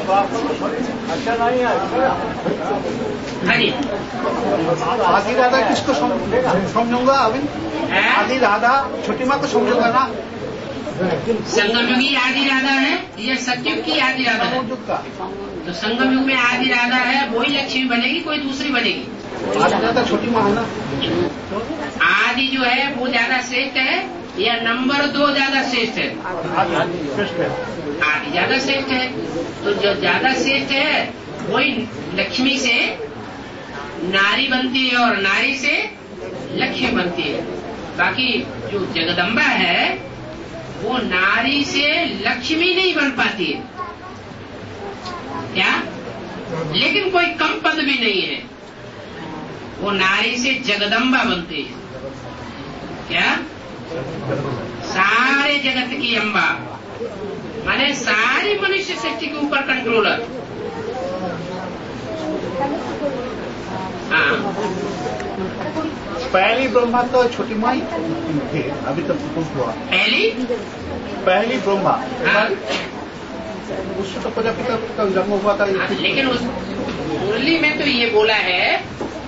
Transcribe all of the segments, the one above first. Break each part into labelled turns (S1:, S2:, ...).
S1: अच्छा नहीं है। आदि राधा किसको समझूंगा अभी? आदि राधा छोटी माँ को समझूंगा ना।
S2: संगम युगी आदि राधा है या सतयुग की आदि राधा है? तो संगम युग में आदि राधा है, वही लक्ष्मी बनेगी, कोई दूसरी बनेगी।
S1: आदि राधा छोटी माँ है ना।
S2: आदि जो है वो ज्यादा श्रेष्ठ है या नंबर 2 ज्यादा श्रेष्ठ है? आदि ज्यादा श्रेष्ठ है। तो जो ज्यादा श्रेष्ठ है वही लक्ष्मी से नारी बनती है और नारी से लक्ष्मी बनती है। बाकी जो जगदम्बा है वो नारी से लक्ष्मी नहीं बन पाती है क्या? लेकिन कोई कम पद भी नहीं है, वो नारी से जगदम्बा बनती है। क्या? सारे जगत की अम्बा, माने सारी मनुष्य सृष्टि के ऊपर कंट्रोलर। हाँ,
S1: पहली ब्रह्मा तो छोटी माँ ही थी, अभी तक कुछ हुआ। पहली ब्रह्मा,
S2: हाँ,
S1: उससे तो प्रजापिता का जन्म हुआ था।
S2: लेकिन उस मुरली में तो ये बोला है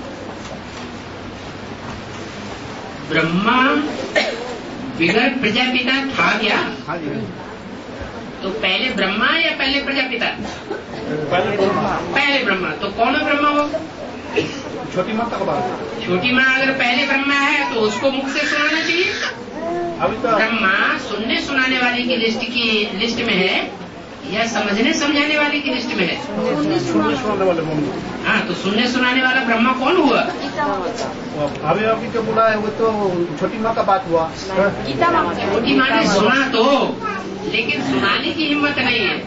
S2: ब्रह्मा बिगड़ प्रजापिता था क्या?
S1: हाँ जी।
S2: तो पहले ब्रह्मा या पहले प्रजापिता?
S1: पहले ब्रह्मा।
S2: पहले ब्रह्मा। तो कौन है ब्रह्मा? वो
S1: छोटी माँ का बात।
S2: छोटी माँ अगर पहले ब्रह्मा है तो उसको मुख से सुनाना चाहिए।
S1: अभी तो
S2: ब्रह्मा सुनने सुनाने वाले की लिस्ट में है या समझने समझाने वाले की लिस्ट में है?
S1: सुनने सुनाने वाले।
S2: हाँ, तो सुनने सुनाने वाला ब्रह्मा कौन हुआ?
S1: अभी जो बोला है वो तो छोटी माँ का बात हुआ।
S2: छोटी माँ ने सुना तो, लेकिन सुनाने की हिम्मत नहीं है।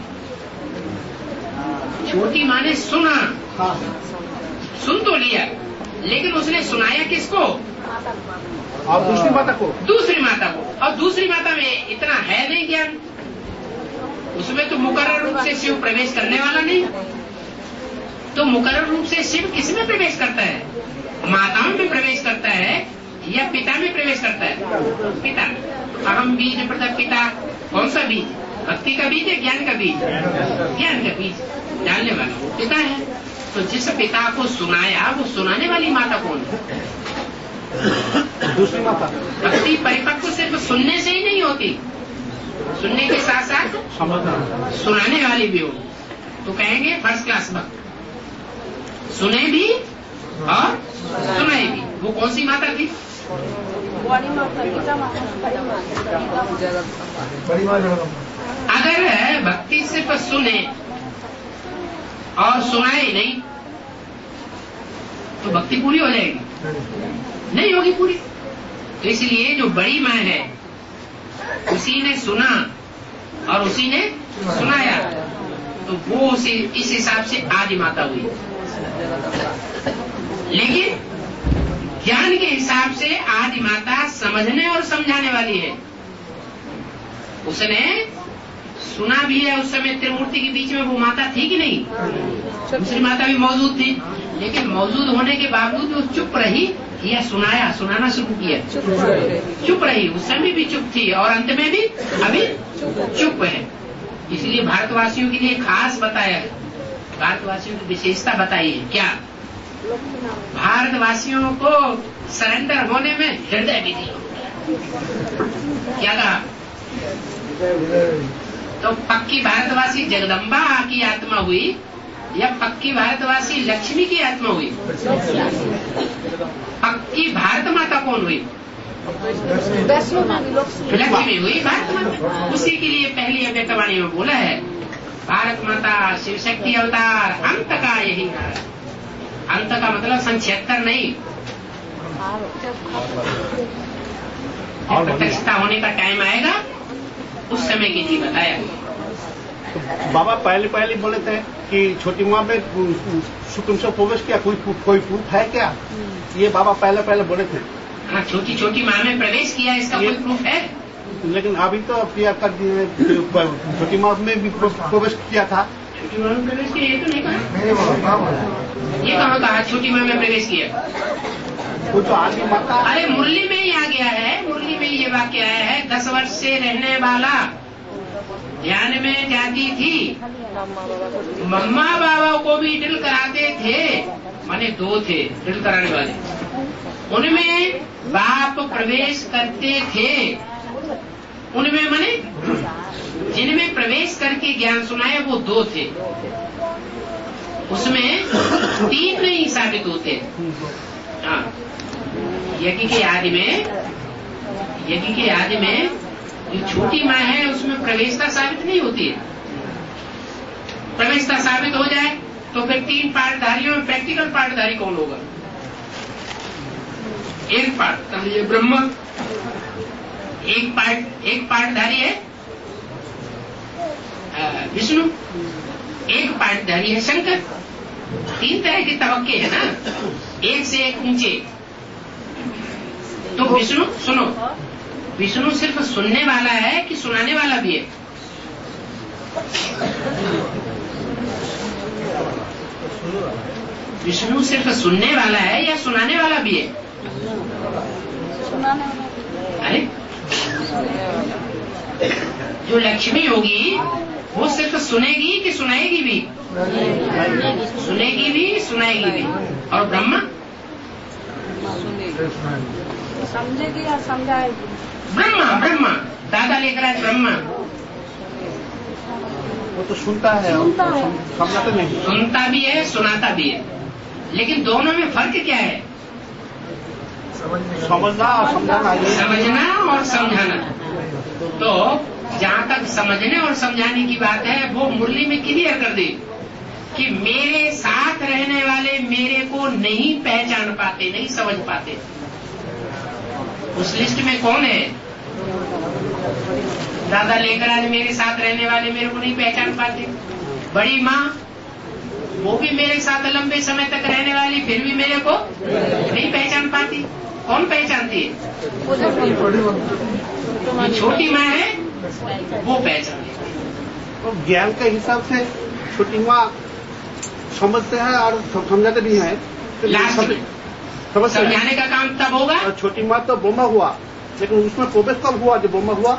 S2: छोटी माँ ने सुना,
S1: हाँ,
S2: सुन तो लिया, लेकिन उसने सुनाया किसको?
S1: और दूसरी माता को।
S2: दूसरी माता को। और दूसरी माता में इतना है नहीं ज्ञान, उसमें तो मुकर्रर रूप से शिव प्रवेश करने वाला नहीं। तो मुकर्रर रूप से शिव किसमें प्रवेश करता है? माताओं में प्रवेश करता है या पिता में प्रवेश करता है? पिता में। अहम बीज प्रथम पिता। कौन सा बीज? भक्ति का बीज है, ज्ञान का बीज? ज्ञान का बीज डालने वाला वो पिता है। तो जिस पिता को सुनाया वो सुनाने वाली माता कौन है?
S1: दूसरी माता।
S2: भक्ति परिपक्व सिर्फ सुनने से ही नहीं होती, सुनने के साथ साथ सुनाने वाली भी हो। तो कहेंगे फर्स्ट क्लास भक्त, सुने भी और सुनाए भी। वो कौन सी माता थी? अगर भक्ति सिर्फ सुने और सुनाए नहीं तो भक्ति पूरी हो जाएगी? नहीं होगी पूरी। तो इसलिए जो बड़ी माँ है उसी ने सुना और उसी ने सुनाया, तो वो उसी इस हिसाब से आदि माता हुई। लेकिन ज्ञान के हिसाब से आदि माता समझने और समझाने वाली है। उसने सुना भी है, उस समय त्रिमूर्ति के बीच में वो माता थी कि नहीं? दूसरी माता भी मौजूद थी, लेकिन मौजूद होने के बावजूद वो चुप रही या सुनाना शुरू किया? चुप रही। उस समय भी चुप थी और अंत में भी अभी चुप है। इसलिए भारतवासियों के लिए खास बताया है, भारतवासियों की विशेषता बताई है। क्या? भारतवासियों को सरेंडर होने में हृदय विधि। क्या कहा? तो पक्की भारतवासी जगदम्बा की आत्मा हुई या पक्की भारतवासी लक्ष्मी की आत्मा हुई? पक्की भारत माता कौन हुई? लक्ष्मी हुई भारत माता। उसी के लिए पहली अव्यक्तवाणी में बोला है भारत माता शिव शक्ति अवतार अंत का यही है। अंत का मतलब सन 76 नहीं, प्रत्यक्षता होने का टाइम आएगा उस समय की थी बताया।
S1: तो बाबा पहले बोले थे कि छोटी माँ में शुक्र से प्रवेश किया, कोई प्रूफ है क्या? ये बाबा पहले बोले थे।
S2: हाँ, छोटी माँ में प्रवेश किया, इसका कोई प्रूफ है?
S1: लेकिन अभी तो किया कर छोटी माँ में भी प्रवेश किया था।
S2: छोटी माँ में प्रवेश किया ये तो नहीं कहा। ये कहाँ कहा छोटी माँ में प्रवेश किया?
S1: वो तो आदि माता।
S2: अरे मुरली में ही आ गया है, मुरली में ये वाक्य आया है 10 वर्ष से रहने वाला ध्यान में जाती थी, मम्मा बाबा को भी ड्रिल कराते थे, माने दो थे ड्रिल कराने वाले, उनमें बाप प्रवेश करते थे, उनमें माने जिनमें प्रवेश करके ज्ञान सुनाए वो दो थे, उसमें तीन नहीं साबित होते। हाँ, यज्ञ के आदि में जो छोटी माँ है उसमें प्रवेशता साबित नहीं होती है। प्रवेशता साबित हो जाए तो फिर तीन पाठधारियों में प्रैक्टिकल पाठधारी कौन होगा? एक पाठधारी है ब्रह्मा, एक पाठधारी है विष्णु, एक पाठधारी है शंकर। तीन तरह के तबक्के हैं ना, एक से एक ऊंचे। तो विष्णु सुनो, विष्णु सिर्फ सुनने वाला है कि सुनाने वाला भी है? विष्णु सिर्फ सुनने वाला है या सुनाने वाला भी है? अरे जो लक्ष्मी होगी वो सिर्फ सुनेगी कि सुनाएगी भी? सुनेगी भी सुनाएगी भी। और ब्रह्मा
S3: समझेगी या समझाएगी?
S2: ब्रह्मा दादा लेकर आए ब्रह्मा।
S1: वो तो सुनता है, समझाता नहीं।
S2: सुनता भी है सुनाता भी है, लेकिन दोनों में फर्क क्या है?
S1: समझना और समझाना।
S2: समझना और समझाना। तो जहाँ तक समझने और समझाने की बात है वो मुरली में क्लियर कर दी कि मेरे साथ रहने वाले मेरे को नहीं पहचान पाते, नहीं समझ पाते। उस लिस्ट में कौन है? दादा लेकर आज मेरे साथ रहने वाले मेरे को नहीं पहचान पाते। बड़ी माँ वो भी मेरे साथ लंबे समय तक रहने वाली, फिर भी मेरे को नहीं पहचान पाती। कौन पहचानती है? छोटी माँ है वो पहचानती है।
S1: तो ज्ञान के हिसाब से छोटी माँ समझते हैं और समझाते भी हैं।
S2: समझाने का काम तब होगा।
S1: और छोटी माँ तो ब्रह्मा हुआ, लेकिन उसमें प्रवेश कब हुआ? जब ब्रह्मा हुआ।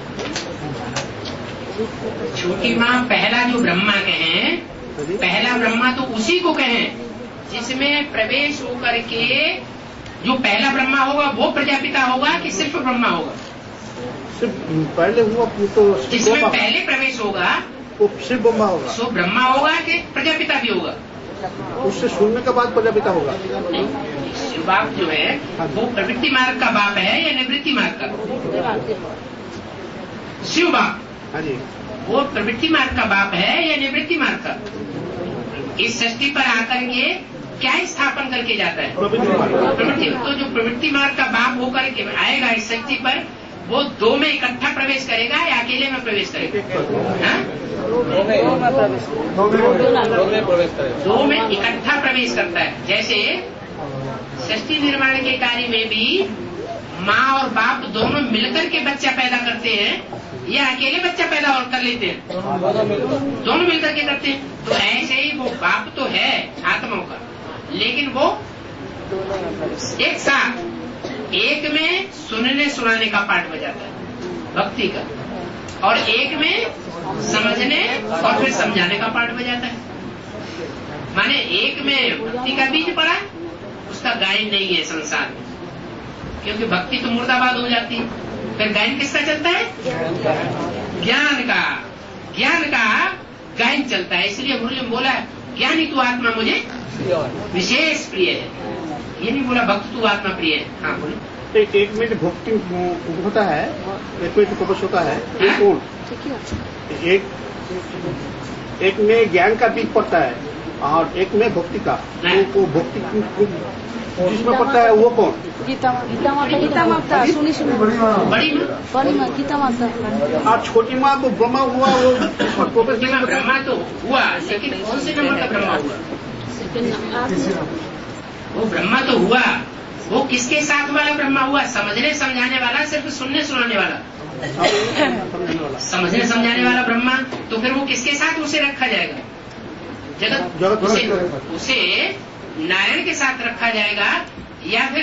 S2: छोटी माँ पहला जो ब्रह्मा कहें, पहला ब्रह्मा तो उसी को कहें जिसमें प्रवेश होकर के जो पहला ब्रह्मा होगा वो प्रजापिता होगा कि सिर्फ ब्रह्मा होगा?
S1: सिर्फ पहले हुआ तो
S2: जिसमें पहले प्रवेश होगा
S1: वो सिर्फ ब्रह्मा होगा।
S2: सो ब्रह्मा होगा कि प्रजापिता भी होगा?
S1: उससे सुनने के बाद प्रजापिता होगा।
S2: शिव बाप जो है वो प्रवृत्ति मार्ग का बाप है या निवृत्ति मार्ग का? शिव बाप
S1: हाँ जी,
S2: वो प्रवृत्ति मार्ग का बाप है या निवृत्ति मार्ग का? इस सृष्टि पर आकर के क्या स्थापन करके जाता है? प्रवृत्ति। तो जो प्रवृत्ति मार्ग का बाप होकर के आएगा इस सृष्टि पर, वो दो में इकट्ठा प्रवेश करेगा या अकेले में प्रवेश करेगा? दो में इकट्ठा प्रवेश करता है। जैसे सृष्टि निर्माण के कार्य में भी माँ और बाप दोनों मिलकर के बच्चा पैदा करते हैं या अकेले बच्चा पैदा और कर लेते हैं? दोनों मिलकर के करते हैं। तो ऐसे ही वो बाप तो है आत्माओं का, लेकिन वो एक साथ एक में सुनने सुनाने का पाठ बजाता है भक्ति का, और एक में समझने और फिर समझाने का पाठ बजाता है। माने एक में भक्ति का बीज पड़ा, उसका गायन नहीं है संसार में, क्योंकि भक्ति तो मुर्दाबाद हो जाती है। फिर गायन किसका चलता है? ज्ञान का गायन चलता है। इसलिए मुरली में बोला ज्ञानी तू आत्मा मुझे विशेष प्रिय है, ये नहीं बोला भक्त तू आत्मा प्रिय है। हाँ बोले।
S1: एक मिनट भक्ति होता है, एक मिनट प्रवेश होता है, एक में ज्ञान का बीज पड़ता है और एक में भक्ति का। वो भक्ति जिसमें पड़ता है वो कौन?
S3: गीता माता। सुनी
S2: बड़ी
S3: माँ गीता माता।
S1: और छोटी माँ को ब्रह्मा हुआ, वो
S2: ब्रह्मा तो हुआ, लेकिन कौन से नंबर का ब्रह्मा हुआ? वो ब्रह्मा तो हुआ, वो किसके साथ वाला ब्रह्मा हुआ? समझने समझाने वाला, सिर्फ सुनने सुनाने वाला? समझने समझाने वाला ब्रह्मा। तो फिर वो किसके साथ उसे रखा जाएगा? जगत उसे नारायण के साथ रखा जाएगा या फिर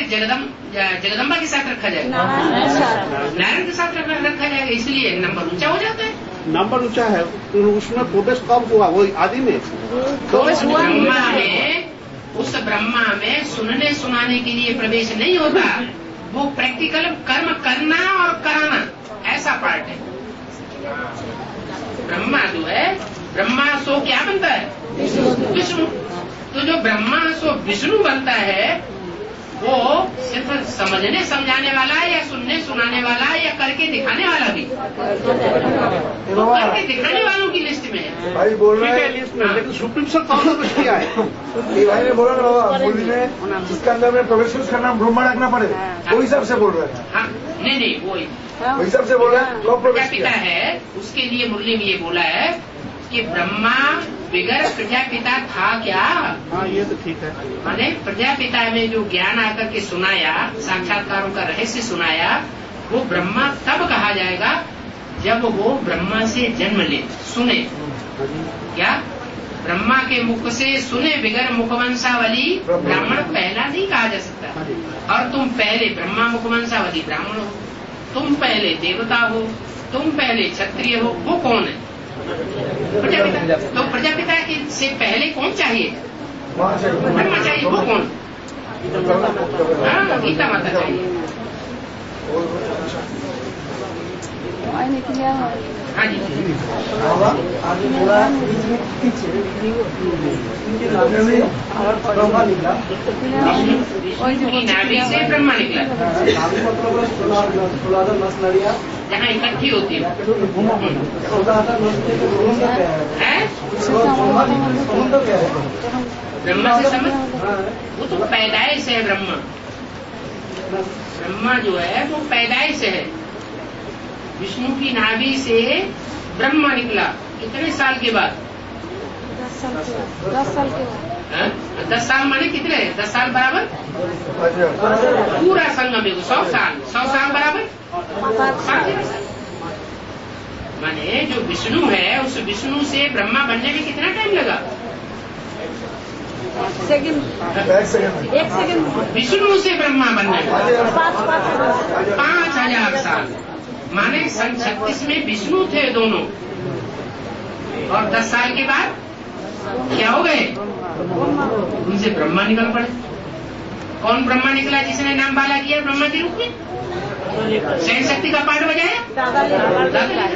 S2: जगदम्बा के साथ रखा जाएगा? नारायण के साथ रखा जाएगा। इसलिए नंबर ऊंचा हो जाता है।
S1: नंबर ऊंचा है, तो उसमें प्रवेश कब हुआ? वो आदि में
S3: प्रवेश हुआ
S2: ब्रह्मा में, उस ब्रह्मा में सुनने सुनाने के लिए प्रवेश नहीं होता, वो प्रैक्टिकल कर्म करना और कराना, ऐसा पार्ट है। ब्रह्मा जो है, ब्रह्मा सो क्या बनता है? विष्णु। तो जो ब्रह्मा सो विष्णु बनता है, वो सिर्फ समझने समझाने वाला या सुनने सुनाने वाला या करके दिखाने वाला भी? तो करके दिखाने वालों की लिस्ट में है।
S4: भाई बोल रहे हैं
S1: लिस्ट में, लेकिन सुप्रीम कोर्ट कौन सा कुछ किया है?
S4: ये भाई ने बोला ना मूवी में जिसके अंदर में प्रवेश करना ब्रह्मा रखना पड़े, वो हिसाब से बोल रहे हैं।
S2: हाँ, नहीं वही
S4: वो हिसाब से बोल रहे हैं तो प्रवेश
S2: प्रजापिता
S4: किया।
S2: है, उसके लिए मुरली में ये बोला है कि ब्रह्मा बिगर प्रजापिता था क्या?
S1: हाँ, ये तो ठीक है।
S2: माने प्रजापिता में जो ज्ञान आकर के सुनाया, साक्षात्कारों का रहस्य सुनाया, वो ब्रह्मा तब कहा जाएगा जब वो ब्रह्मा से जन्म ले, सुने। क्या ब्रह्मा के मुख से सुने बिगर मुखवंशावली ब्राह्मण पहला नहीं कहा जा सकता। और तुम पहले ब्रह्मा मुखवंशावली ब्राह्मण हो, तुम पहले देवता हो, तुम पहले क्षत्रिय हो, वो कौन है? प्रजापिता। तो प्रजापिता के से पहले कौन चाहिए? ब्रह्मा चाहिए, वो कौन? हाँ, गीता माता चाहिए।
S3: आने के लिए
S2: हाँ जी,
S4: ब्रह्मा निकला,
S2: विष्णु की नाभि से ब्रह्मा निकला, जहाँ इकट्ठी होती है। ब्रह्मा से समझ, वो तो पैदाइश है। ब्रह्मा जो है वो पैदाइश है। विष्णु की नाभि से ब्रह्मा निकला कितने साल के बाद?
S3: 10 साल के बाद।
S2: 10 साल माने कितने? 10 साल बराबर पूरा संगम युग 100 साल। 100 साल बराबर 7 साल। माने जो विष्णु है, उस विष्णु से ब्रह्मा बनने में कितना टाइम लगा?
S3: एक सेकंड।
S2: विष्णु से ब्रह्मा बनने में
S3: 5,000
S2: साल। माने सन 36 में विष्णु थे दोनों, और 10 साल के बाद क्या हो गए? उनसे ब्रह्मा निकल पड़े। कौन ब्रह्मा निकला जिसने नाम बाला किया ब्रह्मा के रूप में? सहन शक्ति का पाठ बजाया दादा।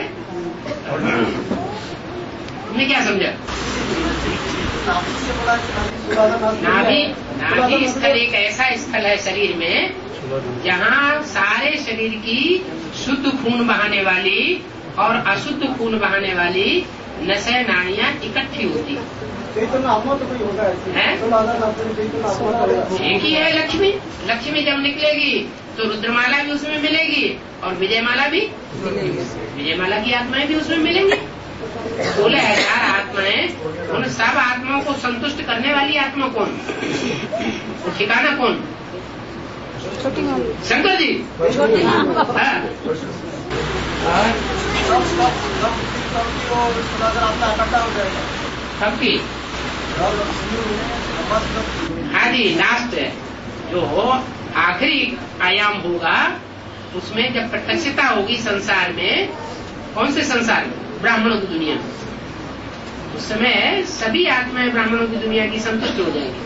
S2: तुमने क्या समझा? नाभि स्थल एक ऐसा स्थल है शरीर में जहाँ सारे शरीर की शुद्ध खून बहाने वाली और अशुद्ध खून बहाने वाली नसें नाड़ियाँ इकट्ठी होती है। एक ही है लक्ष्मी। लक्ष्मी जब निकलेगी तो रुद्रमाला भी उसमें मिलेगी और विजयमाला भी, विजयमाला की आत्माएं भी उसमें मिलेंगी। 16,000 आत्माएं। उन सब आत्माओं को संतुष्ट करने वाली आत्मा कौन? ठिकाना कौन? शंकर जी। सबकी। हाँ जी, लास्ट है जो आखिरी आयाम होगा, उसमें जब प्रत्यक्षता होगी संसार में। कौन से संसार में? ब्राह्मणों की दुनिया। उस समय सभी आत्माएं ब्राह्मणों की दुनिया की संतुष्ट हो जाएगी।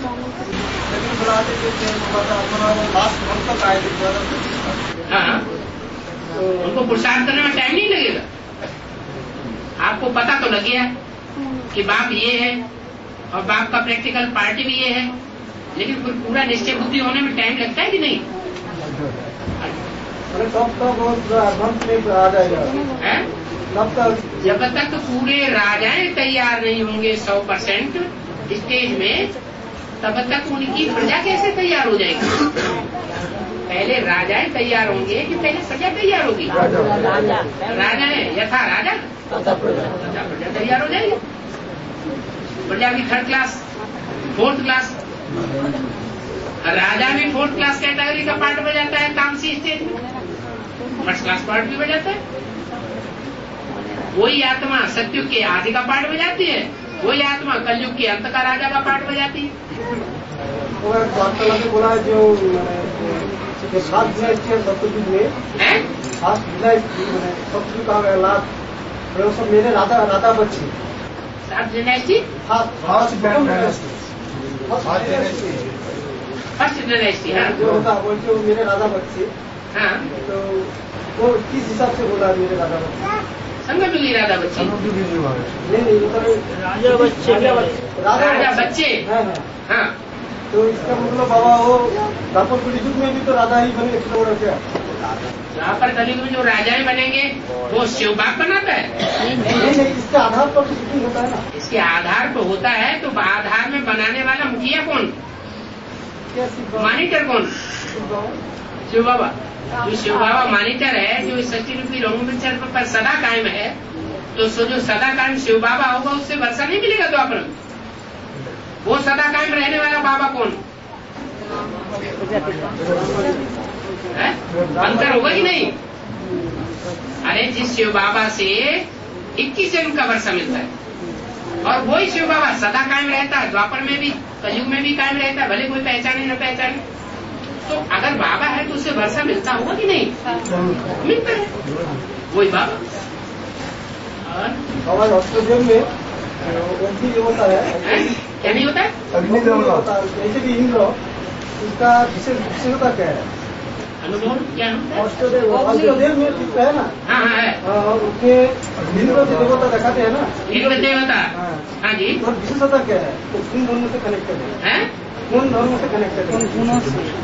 S2: हाँ, उनको पुरुषार्थ करने में टाइम नहीं लगेगा। आपको पता तो लग गया कि बाप ये है और बाप का प्रैक्टिकल पार्ट भी ये है, लेकिन फिर पूरा निश्चय बुद्धि होने में टाइम लगता है कि नहीं? जब तक पूरे राजाएं तैयार नहीं होंगे 100% स्टेज में, तब तक उनकी प्रजा कैसे तैयार हो जाएगी? पहले राजाएं तैयार होंगे कि पहले प्रजा तैयार होगी? राजाएं यथा राजा, प्रजा तैयार हो जाएगी। प्रजा भी 3rd क्लास 4th क्लास, राजा भी 4th क्लास कैटेगरी का पार्ट बजाता है तामसी स्टेज में, 1st क्लास पार्ट भी बजाता है। वही आत्मा सत्युग के आदि का पार्ट बजाती है, वही आत्मा कलयुग के अंत का राजा का पार्ट बजाती है।
S4: बोला जो 7 सत्युग में 7 सत्युग का लाभ वो सब मेरे राधा बच्चे।
S2: सात डायनेस्टी,
S4: फर्स्ट
S2: डायनेस्टी। हाँ
S4: जो होता बोलते वो मेरे राधा बच्चे।
S2: हाँ,
S4: तो वो किस हिसाब से बोला मेरे राधा बच्चे?
S2: संगजुली राधा बच्चे।
S4: नहीं वो तो
S3: राजा बच्चे,
S2: राजा बच्चे। हाँ,
S4: तो इसका मतलब बाबा वो द्वापर कलियुग में भी तो राधा ही बने बोला क्या?
S2: द्वापर कलियुग में जो राजाएं बनेंगे वो शिव बाप बनाता है।
S4: नहीं इसके आधार पर तो शूटिंग होता है ना।
S2: इसके आधार पर होता है, तो आधार में बनाने वाला मुखिया कौन, मॉनिटर कौन? शिव बाबा। जो शिव बाबा मॉनिटर है, जो इस सच्ची रूपी रंग पर सदा कायम है, तो जो सदा कायम शिव बाबा होगा उससे वर्षा नहीं मिलेगा द्वापर में। वो सदा कायम रहने वाला बाबा कौन है? अंतर होगा कि नहीं? अरे जिस शिव बाबा से 21 जन्म का वर्षा मिलता है, और वही शिव बाबा सदा कायम रहता है, द्वापर में भी कलयुग में भी कायम रहता है, भले कोई पहचाने न पहचाने। तो अगर बाबा है तो उसे वर्षा मिलता होगा कि नहीं? मिलता है, वही बाबा। और
S4: हमारे ऑस्ट्रेलिया में अग्नि देवता है,
S2: क्या नहीं होता है?
S4: अग्नि देवता जैसे कि इंद्र, उसका विशेषता क्या है?
S2: अनुभव क्या होता है?
S4: ऑस्ट्रेलिया में ठीक है ना?
S2: हाँ है,
S4: उसके इंद्र जो देवता दिखाते हैं ना,
S2: इंद्र देवता। हाँ जी,
S4: और विशेषता क्या है? तो किन धर्म से कनेक्टेड है? कौन धर्म से कनेक्टेड है? गुणों से।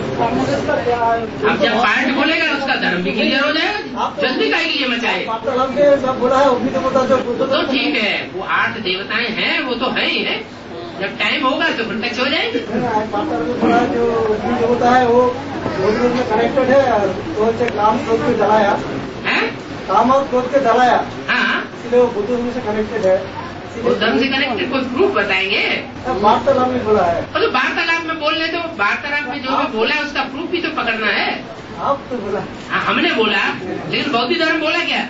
S2: अब जब पार्ट बोलेगा उसका धर्म भी क्लियर हो जाएगा, जल्दी का लिए मचाए।
S4: बोला है अग्नि देवता जो
S2: तो ठीक है, वो 8 देवताएं हैं, वो तो है ही है। जब टाइम होगा तो प्रत्यक्ष हो जाएंगे।
S4: जो अग्नि देवता है वो में कनेक्टेड है, तो से काम क्रोध के जलाया, काम और क्रोध के जलाया।
S2: हाँ,
S4: इसलिए वो बुद्ध धर्म से कनेक्टेड है।
S2: वो धर्म से कनेक्टेड कोई प्रूफ बताएंगे?
S4: वार्तालाप में बोला है।
S2: तो वार्तालाप में बोल रहे, तो वार्तालाप में जो भी बोला उसका प्रूफ भी तो पकड़ना है।
S4: आप तो बोला।
S2: हमने बोला, लेकिन बौद्ध धर्म बोला क्या?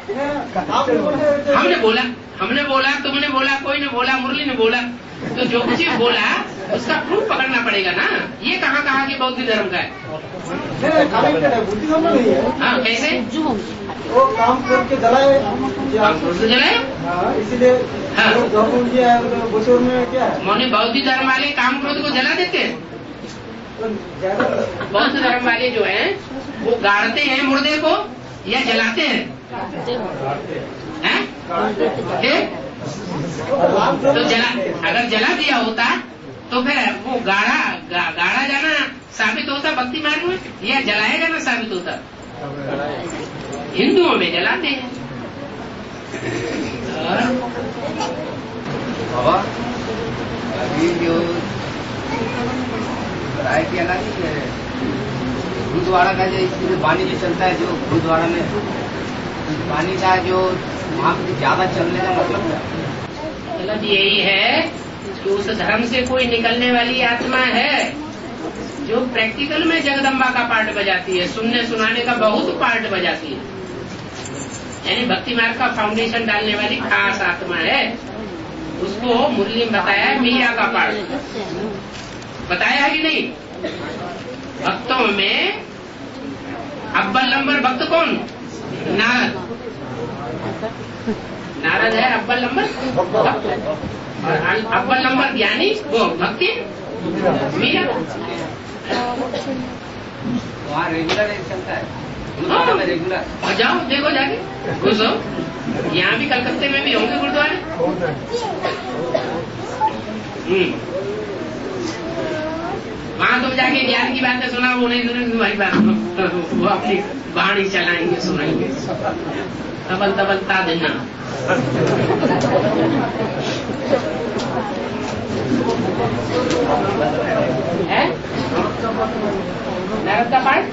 S2: हमने बोला, तुमने बोला, कोई ने बोला, मुरली ने बोला। तो जो कुछ भी बोला उसका प्रूफ पकड़ना पड़ेगा ना। ये कहाँ कि बौद्ध धर्म का है?
S4: कनेक्टेड है, बुद्धि धर्म नहीं है।
S2: हाँ, कैसे?
S4: वो काम करके जलाए,
S2: काम क्रोध से जलाए।
S4: इसीलिए
S2: हाँ,
S4: बचोर में क्या है?
S2: मौनी बौद्ध धर्म वाले काम क्रोध को जला देते हैं। बौद्ध धर्म वाले जो हैं वो गाड़ते हैं मुर्दे को या जलाते हैं? तो अगर जला दिया होता तो फिर वो गाड़ा जाना साबित होता भक्ति मार्ग में, या जलाया जाना साबित होता? हिंदुओं में जलाते हैं।
S5: बाबा अभी जो राय किया ना कि गुरुद्वारा का जो इसमें पानी जो चलता है, जो गुरुद्वारा में पानी का जो वहाँ पे ज्यादा चलने का मतलब
S2: यही है कि उस धर्म से कोई निकलने वाली आत्मा है जो प्रैक्टिकल में जगदम्बा का पार्ट बजाती है, सुनने सुनाने का बहुत पार्ट बजाती है, यानी भक्ति मार्ग का फाउंडेशन डालने वाली खास आत्मा है। उसको मुरली में बताया मीरा का पार्ट बताया है कि नहीं? भक्तों में अव्वल नंबर भक्त कौन? नारद। नारद है अव्वल नंबर, और अव्वल नंबर ज्ञानी वो भक्ति मीरा।
S5: वहाँ रेगुलर चलता है, गुरुद्वारा में रेगुलर।
S2: जाओ देखो जाके घुस हो, यहाँ भी कलकत्ते में भी होंगे गुरुद्वारे। वहाँ तुम जाके ज्ञान की बातें सुना, वो नहीं सुनेंगे तुम्हारी बात, वो अपनी वाणी चलाएंगे, सुनाएंगे, तबल तबल ता देना। नारद का पाठ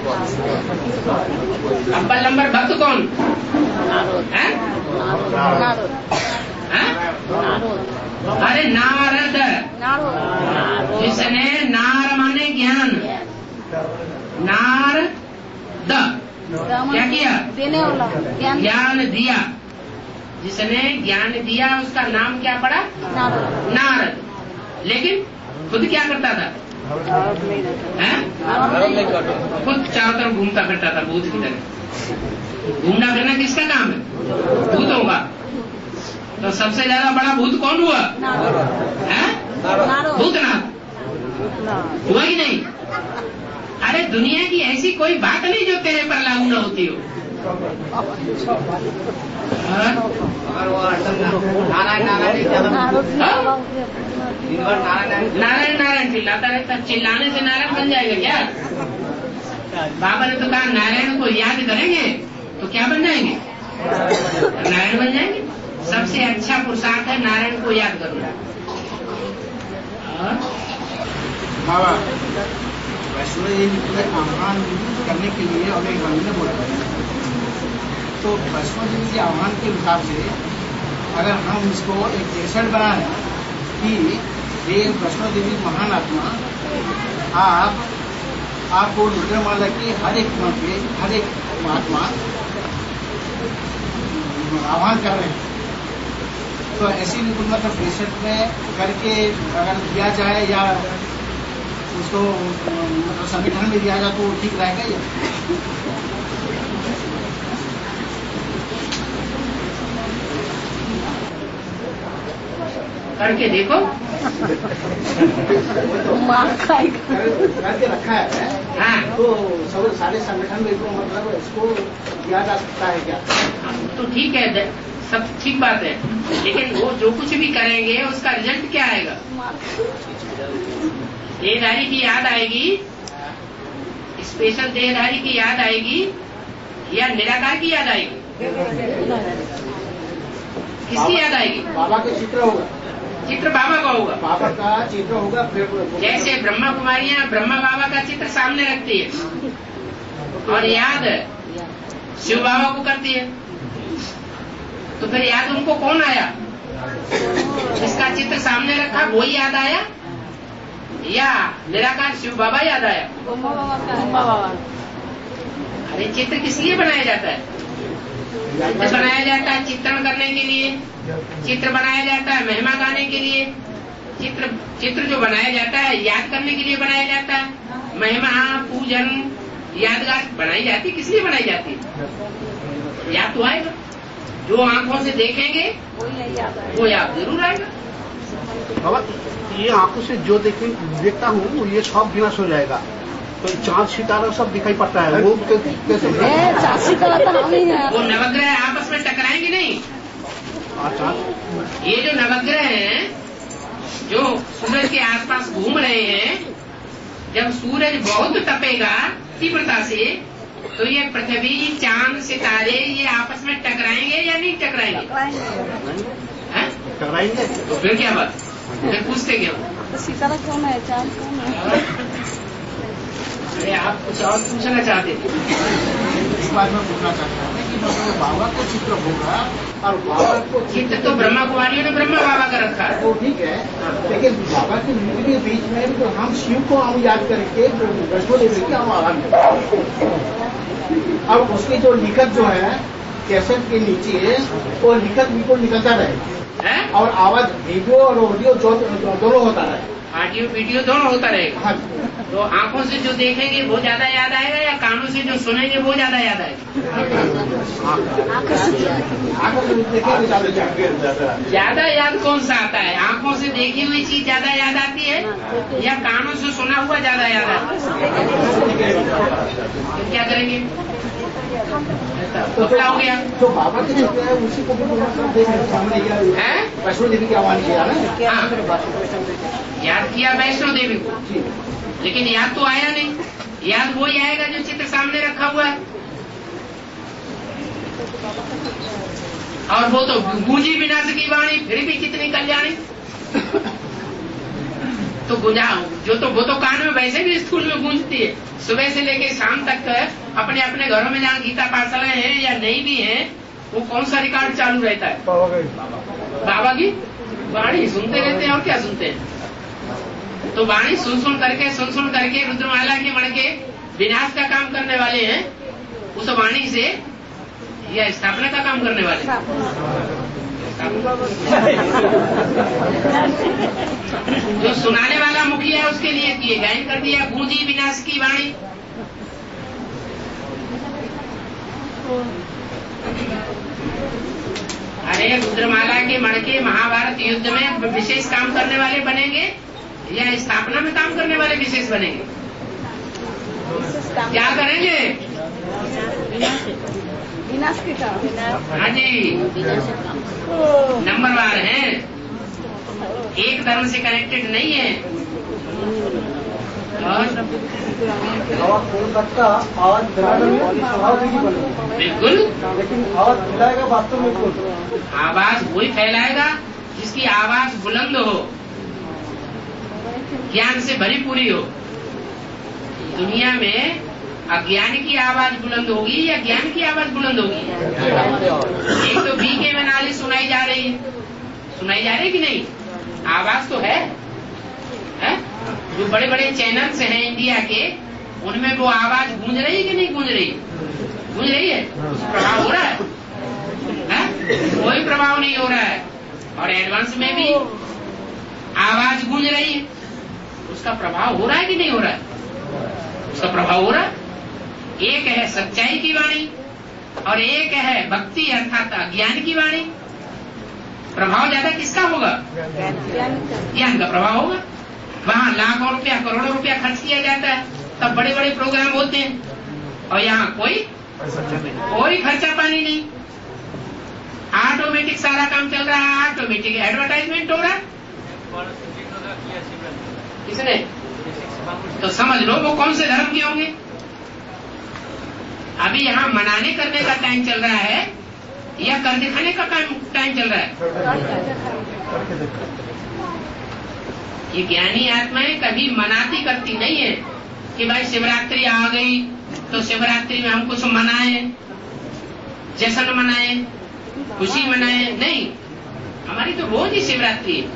S2: अव्वल नंबर भक्त कौन है? अरे नारद, जिसने नार माने ज्ञान, नारद क्या किया?
S3: देने वाला
S2: ज्ञान दिया। जिसने ज्ञान दिया उसका नाम क्या पड़ा? नारद। लेकिन खुद क्या करता था? खुद चारों तरफ घूमता फिरता था भूत की तरह। घूमना फिरना किसका काम है? भूतों का। तो सबसे ज्यादा बड़ा भूत कौन हुआ? है? भूतनाथ हुआ कि नहीं? अरे दुनिया की ऐसी कोई बात नहीं जो तेरे पर लागू न होती हो।
S5: नारायण
S2: नारायण चिल्लाता रहता, चिल्लाने से नारायण बन जाएगा क्या? बाबा ने तो कहा नारायण को याद करेंगे तो क्या बन जाएंगे? नारायण बन जाएंगे। सबसे अच्छा पुरुषार्थ है नारायण को याद करना।
S1: बाबा वैष्णो देवी पूरे आह्वान करने के लिए और एक बंदी ने बोला, तो वैष्णो देवी के आह्वान के हिसाब से अगर हम इसको एक कैसेट बनाए कि ये वैष्णो देवी महान आत्मा आपको रुद्रमाला की हर एक मंत्र हर एक महात्मा आह्वान कर रहे हैं, तो ऐसी मतलब कैसेट में करके अगर दिया जाए या उसको मतलब संगठन में दिया जाए तो ठीक रहेगा ये?
S2: करके देखो।
S1: करके रखा है।
S2: हाँ
S1: तो सब सारे संगठन में तो मतलब इसको दिया जा सकता है क्या?
S2: तो ठीक है, सब ठीक बात है, लेकिन वो जो कुछ भी करेंगे उसका रिजल्ट क्या आएगा? देहधारी की याद आएगी, स्पेशल देहधारी की याद आएगी या निराकार की याद आएगी? किसकी याद आएगी?
S1: बाबा का चित्र होगा।
S2: चित्र बाबा का होगा।
S1: बाबा का चित्र होगा। फिर
S2: जैसे ब्रह्मा कुमारियां ब्रह्मा बाबा का चित्र सामने रखती है और याद शिव बाबा को करती है, तो फिर याद उनको कौन आया? जिसका चित्र सामने रखा वो याद आया या निराकार शिव बाबा याद आया? अरे चित्र किस लिए बनाया जाता है? चित्र बनाया जाता है चित्रण करने के लिए, चित्र बनाया जाता है महिमा गाने के लिए। चित्र जो बनाया जाता है याद करने के लिए बनाया जाता है। महिमा पूजन यादगार बनाई जाती है, किस लिए बनाई जाती है? याद तो आएगा, जो आंखों से देखेंगे वो याद जरूर आएगा।
S1: बाबा ये आंखों से जो देखता हूँ ये सब विनाश हो जाएगा, तो चांद सितारा सब दिखाई पड़ता है, वो कैसे?
S2: वो नवग्रह आपस में टकराएंगे नहीं। ये जो नवग्रह हैं जो सूरज के आसपास घूम रहे हैं, जब सूरज बहुत तपेगा तीव्रता से तो ये पृथ्वी चांद सितारे ये आपस में टकराएंगे या नहीं टकराएंगे?
S1: टकराएंगे।
S2: तो फिर क्या बात, फिर पूछते क्यों?
S3: सितारा कौन है, चांद कौन है?
S2: अरे आप कुछ और पूछना चाहते थे?
S1: इस बात में पूछना चाहता हूँ कि मतलब बाबा को चित्र होगा और बाबा को
S2: चित्र तो ब्रह्मा कुमारियों ने ब्रह्मा बाबा का रखा है।
S1: वो ठीक है, लेकिन बाबा की मूर्ति के बीच में तो हम शिव को हम याद करके वैष्णो देवी की हम आराम अब उसकी जो लिखत जो है कैसेट के नीचे वो लिखत बिल्कुल निकलता रहे और आवाज वीडियो और ऑडियो दोनों होता रहे।
S2: ऑडियो वीडियो दोनों होता रहेगा।
S1: हाँ।
S2: तो आंखों से जो देखेंगे वो ज्यादा याद आएगा या कानों से जो सुनेंगे वो ज्यादा याद आएगा? ज्यादा याद कौन सा आता है? आंखों से देखी हुई चीज ज्यादा याद आती है या कानों से सुना हुआ ज्यादा याद आता है? तो क्या करेंगे? तो क्या हो गया?
S1: तो बाबा के जो है उसी को वैष्णो देवी की आह्वान किया ना।
S2: याद किया वैष्णो देवी को, लेकिन याद तो आया नहीं। याद वो ही आएगा जो चित्र सामने रखा हुआ है, और वो तो गूंजी विनाश की वाणी फिर भी कितनी कल्याणी। तो वो तो कान में वैसे भी स्कूल में गूंजती है, सुबह से लेकर शाम तक अपने अपने घरों में जहाँ गीता पाठशालाएं हैं या नहीं भी हैं, वो कौन सा रिकॉर्ड चालू रहता है? बाबा की वाणी सुनते रहते हैं। और क्या सुनते हैं? तो वाणी सुन सुन करके रुद्रमाला के मण के विनाश का काम करने वाले हैं उस वाणी से, या स्थापना का काम करने वाले? जो सुनाने वाला मुखिया है उसके लिए किए गायन कर दिया गूंजी विनाश की वाणी। अरे रुद्रमाला के मणके महाभारत युद्ध में विशेष काम करने वाले बनेंगे या स्थापना में काम करने वाले विशेष बनेंगे? क्या करेंगे?
S3: विनाश के काम।
S2: हाँ जी, नंबरवार हैं, एक धर्म से कनेक्टेड नहीं है।
S4: आवाज बोल सकता, आवाज फैलाने में स्वभाव नहीं बनेगा।
S2: बिल्कुल,
S4: लेकिन आवाज फैलाएगा वास्तव में कौन?
S2: आवाज वही फैलाएगा जिसकी आवाज बुलंद हो, ज्ञान से भरी पूरी हो। दुनिया में अज्ञान की आवाज बुलंद होगी या ज्ञान की आवाज बुलंद होगी? एक तो बी के में नाली सुनाई जा रही है कि नहीं? आवाज तो है? जो बड़े बड़े चैनल्स हैं इंडिया के, उनमें वो आवाज गूंज रही है कि नहीं गूंज रही? गूंज रही है। प्रभाव हो रहा है? कोई प्रभाव नहीं हो रहा है। और एडवांस में भी आवाज गूंज रही है, उसका प्रभाव हो रहा है कि नहीं हो रहा है? उसका प्रभाव हो रहा है। एक है सच्चाई की वाणी और एक है भक्ति अर्थात अज्ञान की वाणी। प्रभाव ज्यादा किसका होगा? ज्ञान का प्रभाव होगा। वहाँ लाखों रुपया करोड़ों रुपया खर्च किया जाता है, तब बड़े बड़े प्रोग्राम होते हैं, और यहाँ कोई खर्चा पानी नहीं। ऑटोमेटिक सारा काम चल रहा है, ऑटोमेटिक एडवर्टाइजमेंट हो रहा है। किसने? तो समझ लो वो कौन से धर्म के होंगे। अभी यहाँ मनाने करने का टाइम चल रहा है या कर दिखाने का टाइम चल रहा है? ये ज्ञानी आत्माएं कभी मनाती करती नहीं है कि भाई शिवरात्रि आ गई तो शिवरात्रि में हम कुछ मनाएं, जश्न मनाएं, खुशी मनाएं। नहीं, हमारी तो रोज ही शिवरात्रि है।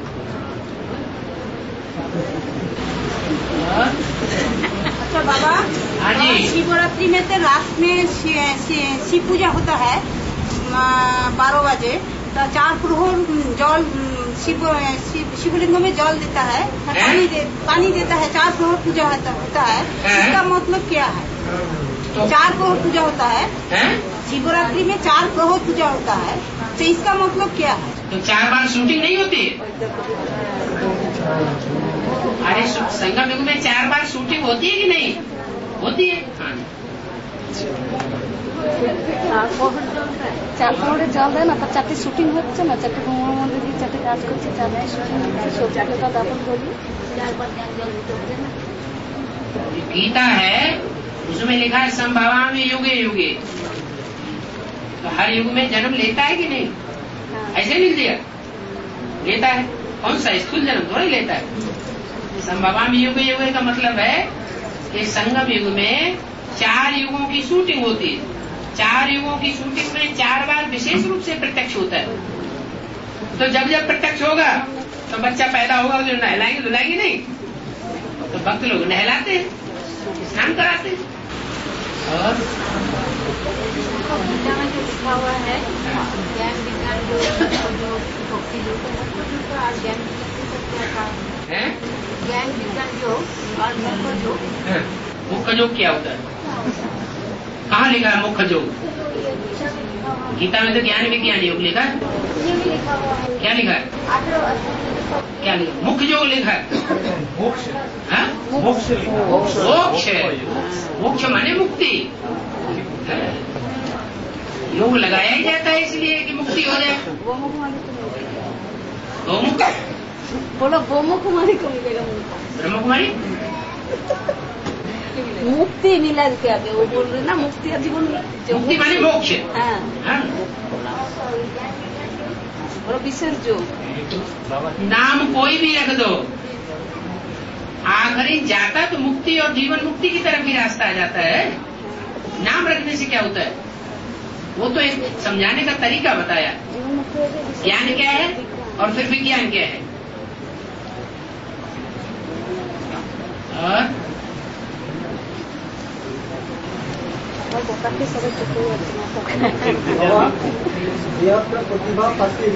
S3: अच्छा बाबा,
S2: हाँ जी,
S3: शिवरात्रि में तो रात में शिव पूजा होता है 12 बजे, तो 4 प्रहर जल शिवलिंग में जल देता है, पानी देता है, 4 प्रहर पूजा होता है। इसका मतलब क्या है? 4 प्रहर पूजा होता है शिवरात्रि में, 4 प्रहर पूजा होता है, तो इसका मतलब क्या है?
S2: तो 4 बार शूटिंग नहीं होती है? अरे संगम युग में 4 बार शूटिंग होती है कि नहीं होती है? हाँ।
S3: 4 প্রহরে জল দেয় না, তার 4টি শুটিং হচ্ছে না, 4টি ভ্রমণ মন্দির দিয়ে 4টি কাজ করছে, 4টি শুটিং হচ্ছে, সবজাকে তো দাপন করি 4 बार जल देते हैं ना।
S2: गीता है, उसमें लिखा है संभवामि युगे युगे, तो हर युग में जन्म लेता है कि नहीं? ऐसे लिख दिया, लेता है। कौन सा स्थूल जन्म थोड़ा ही लेता है। संभवामि युगे युगे का मतलब है कि संगम युग में 4 युगों की शूटिंग होती है। 4 युगों की शूटिंग में 4 बार विशेष रूप से प्रत्यक्ष होता है। तो जब जब प्रत्यक्ष होगा तो बच्चा पैदा होगा, जो नहलाएंगे धुलाएंगे नहीं, तो भक्त लोग नहलाते हैं, स्नान कराते हैं। और
S3: गीता में जो लिखा हुआ है ज्ञान विज्ञान जो भक्ति योग और ज्ञान
S2: है,
S3: ज्ञान विज्ञान योग और मुख्य योग।
S2: मुख्य योग क्या होता है? कहाँ लिखा है मुख्य योग? गीता में तो ज्ञान विज्ञान योग लिखा है। क्या लिखा है? क्या लिखा? मुख्य योग लिखा है। मोक्ष, मोक्ष माने मुक्ति। योग लगाया ही जाता है इसलिए कि मुक्ति हो जाए। गोमुख
S3: बोलो, गोमुख कुमारी को मिलेगा।
S2: ब्रह्म कुमारी
S3: मुक्ति मिला के आगे वो बोल रहे ना, मुक्ति है जीवन,
S2: मुक्ति माने मोक्ष। हाँ,
S3: और विशेष जो
S2: नाम कोई भी रख दो, आखिरी जाता तो मुक्ति और जीवन मुक्ति की तरफ ही रास्ता आ जाता है। नाम रखने से क्या होता है? वो तो एक समझाने का तरीका बताया। ज्ञान क्या है और फिर विज्ञान क्या है। और
S4: प्रतिभा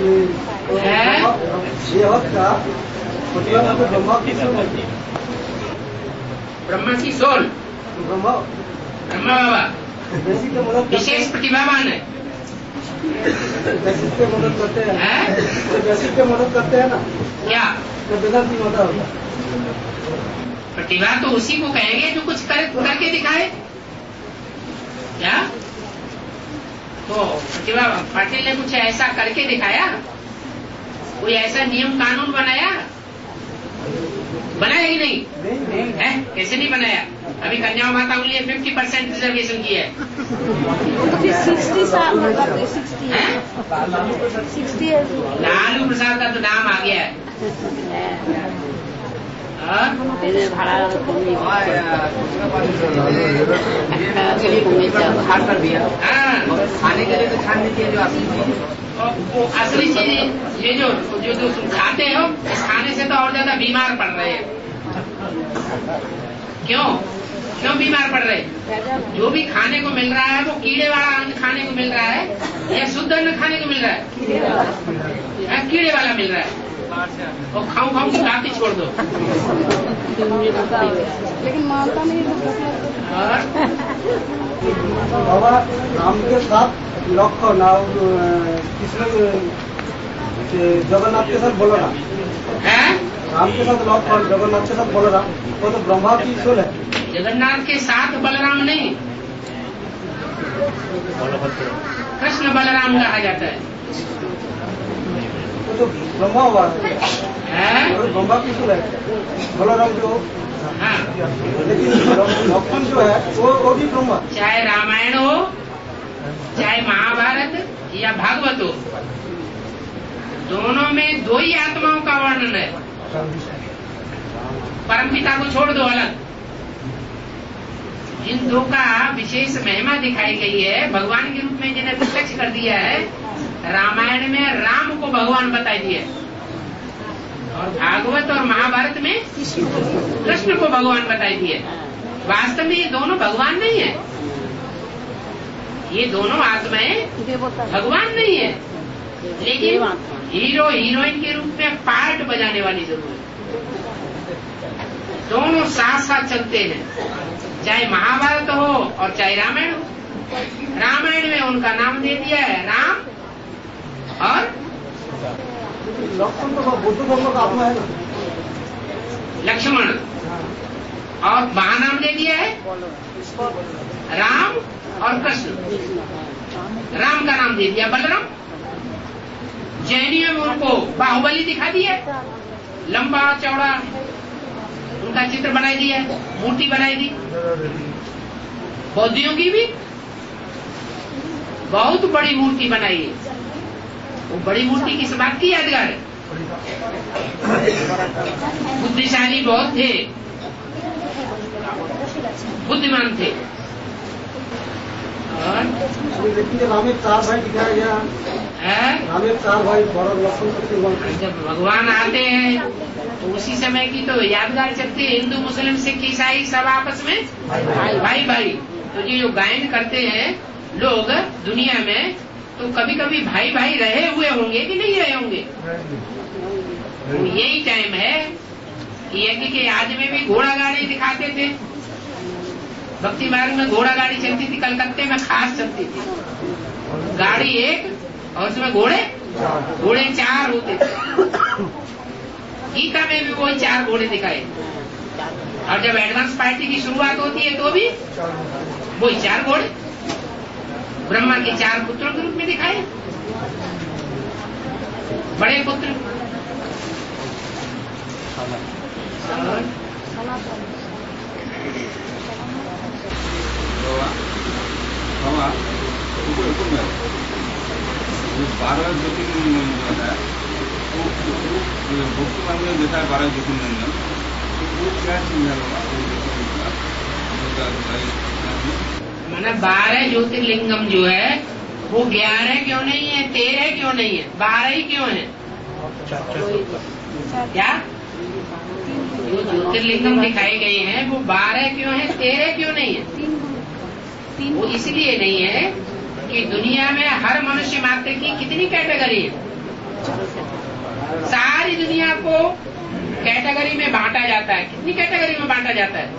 S2: ब्रह्मा की सोल, ब्रह्मा बाबा
S4: बेसिक
S2: विशेष प्रतिभावान है।
S4: बेसिस पे मदद करते हैं, बेसिस पे मदद करते हैं ना
S2: क्या?
S4: तो बिना की मदद होता।
S2: प्रतिभा तो उसी को कहेंगे जो कुछ करके दिखाए। क्या? तो प्रतिभा पाटिल ने कुछ ऐसा करके दिखाया? कोई ऐसा नियम कानून बनाया कि नहीं? है? कैसे नहीं बनाया? अभी कन्या माता के लिए 50% रिजर्वेशन की है।
S3: 60
S2: लालू प्रसाद का तो नाम आ गया है।
S5: खाने के लिए तो खाने चाहिए जो असली चीज,
S2: वो असली चीज ये जो तुम खाते हो, इस खाने से तो और ज्यादा बीमार पड़ रहे हैं। क्यों बीमार पड़ रहे? जो भी खाने को मिल रहा है वो कीड़े वाला अन्न खाने को मिल रहा है या शुद्ध अन्न खाने को मिल रहा है? कीड़े वाला मिल रहा है। और खाऊं की बात ही छोड़ दो।
S3: लेकिन मानता नहीं।
S4: बाबा राम के साथ लक्ष्मण कृष्ण जगन्नाथ के साथ बोलो ना, राम के साथ लक्ष्मण जगन्नाथ के साथ बोलो ना, वो तो ब्रह्मा की सोल है।
S2: जगन्नाथ के साथ बलराम नहीं, कृष्ण बलराम कहा जाता है।
S4: वो तो ब्रह्मा हुआ है, ब्रह्मा की सोल है बलराम जो।
S2: हाँ,
S4: लेकिन लक्ष्मण जो है वो भी ब्रह्मा।
S2: चाहे रामायण हो, चाहे महाभारत या भागवत हो, दोनों में दो ही आत्माओं का वर्णन है। परमपिता को छोड़ दो अलग। जिन दो का विशेष महिमा दिखाई गई है, भगवान के रूप में जिन्हें प्रत्यक्ष कर दिया है, रामायण में राम को भगवान बताई दिया और भागवत और महाभारत में कृष्ण को भगवान बताई दिया। वास्तव में ये दोनों भगवान नहीं है, ये दोनों आत्माएं भगवान नहीं है, लेकिन हीरो हीरोइन के रूप में पार्ट बजाने वाली जरूर है। दोनों साथ साथ चलते हैं, चाहे महाभारत हो और चाहे रामायण हो। रामायण में उनका नाम दे दिया है राम, और
S4: लक्ष्मण तो बुद्ध धर्म का आत्मा है ना,
S2: लक्ष्मण, और वहां नाम दे दिया है राम और कृष्ण। राम का नाम दे दिया बलराम। जैनियों में उनको बाहुबली दिखा दिया, लंबा चौड़ा उनका चित्र बनाई दिया, मूर्ति बनाई दी। बौद्धियों की भी बहुत बड़ी मूर्ति बनाई है। वो बड़ी मूर्ति किस बात की यादगार है? बुद्धिशाली बहुत थे, बुद्धिमान थे।
S4: लेकिन रामेर 4 भाई दिखाया गया है, रामेर 4 भाई भरत लक्ष्मण।
S2: जब भगवान आते हैं तो उसी समय की तो यादगार चलती है। हिंदू मुस्लिम सिख ईसाई सब आपस में भाई। तो ये जो गायन करते हैं लोग दुनिया में, तो कभी कभी भाई रहे हुए होंगे कि नहीं रहे होंगे? तो यही टाइम है कि यज्ञ के आज में भी घोड़ा गाड़ी दिखाते थे। भक्ति मार्ग में घोड़ा गाड़ी चलती थी, कलकत्ते में खास चलती थी। गाड़ी एक और उसमें घोड़े 4 होते थे। गीता में भी वही 4 घोड़े दिखाए, और जब एडवांस पार्टी की शुरुआत होती है तो भी वही 4 घोड़े ब्रह्मा के 4 पुत्रों के रूप में दिखाए। बड़े पुत्र
S6: बारह ज्योतिर्लिंग जो है वो भक्ति मार्ग में देता है 12 ज्योतिर्लिंग, वो क्या चीज है?
S2: मैंने 12 ज्योतिर्लिंगम जो है वो 11 क्यों नहीं है, 13 क्यों नहीं है, 12 ही क्यों है? क्या जो ज्योतिर्लिंगम दिखाए गए हैं वो 12 क्यों है, 13 क्यों नहीं है? वो इसलिए नहीं है कि दुनिया में हर मनुष्य मात्र की कितनी कैटेगरी है। सारी दुनिया को कैटेगरी में बांटा जाता है। कितनी कैटेगरी में बांटा जाता है?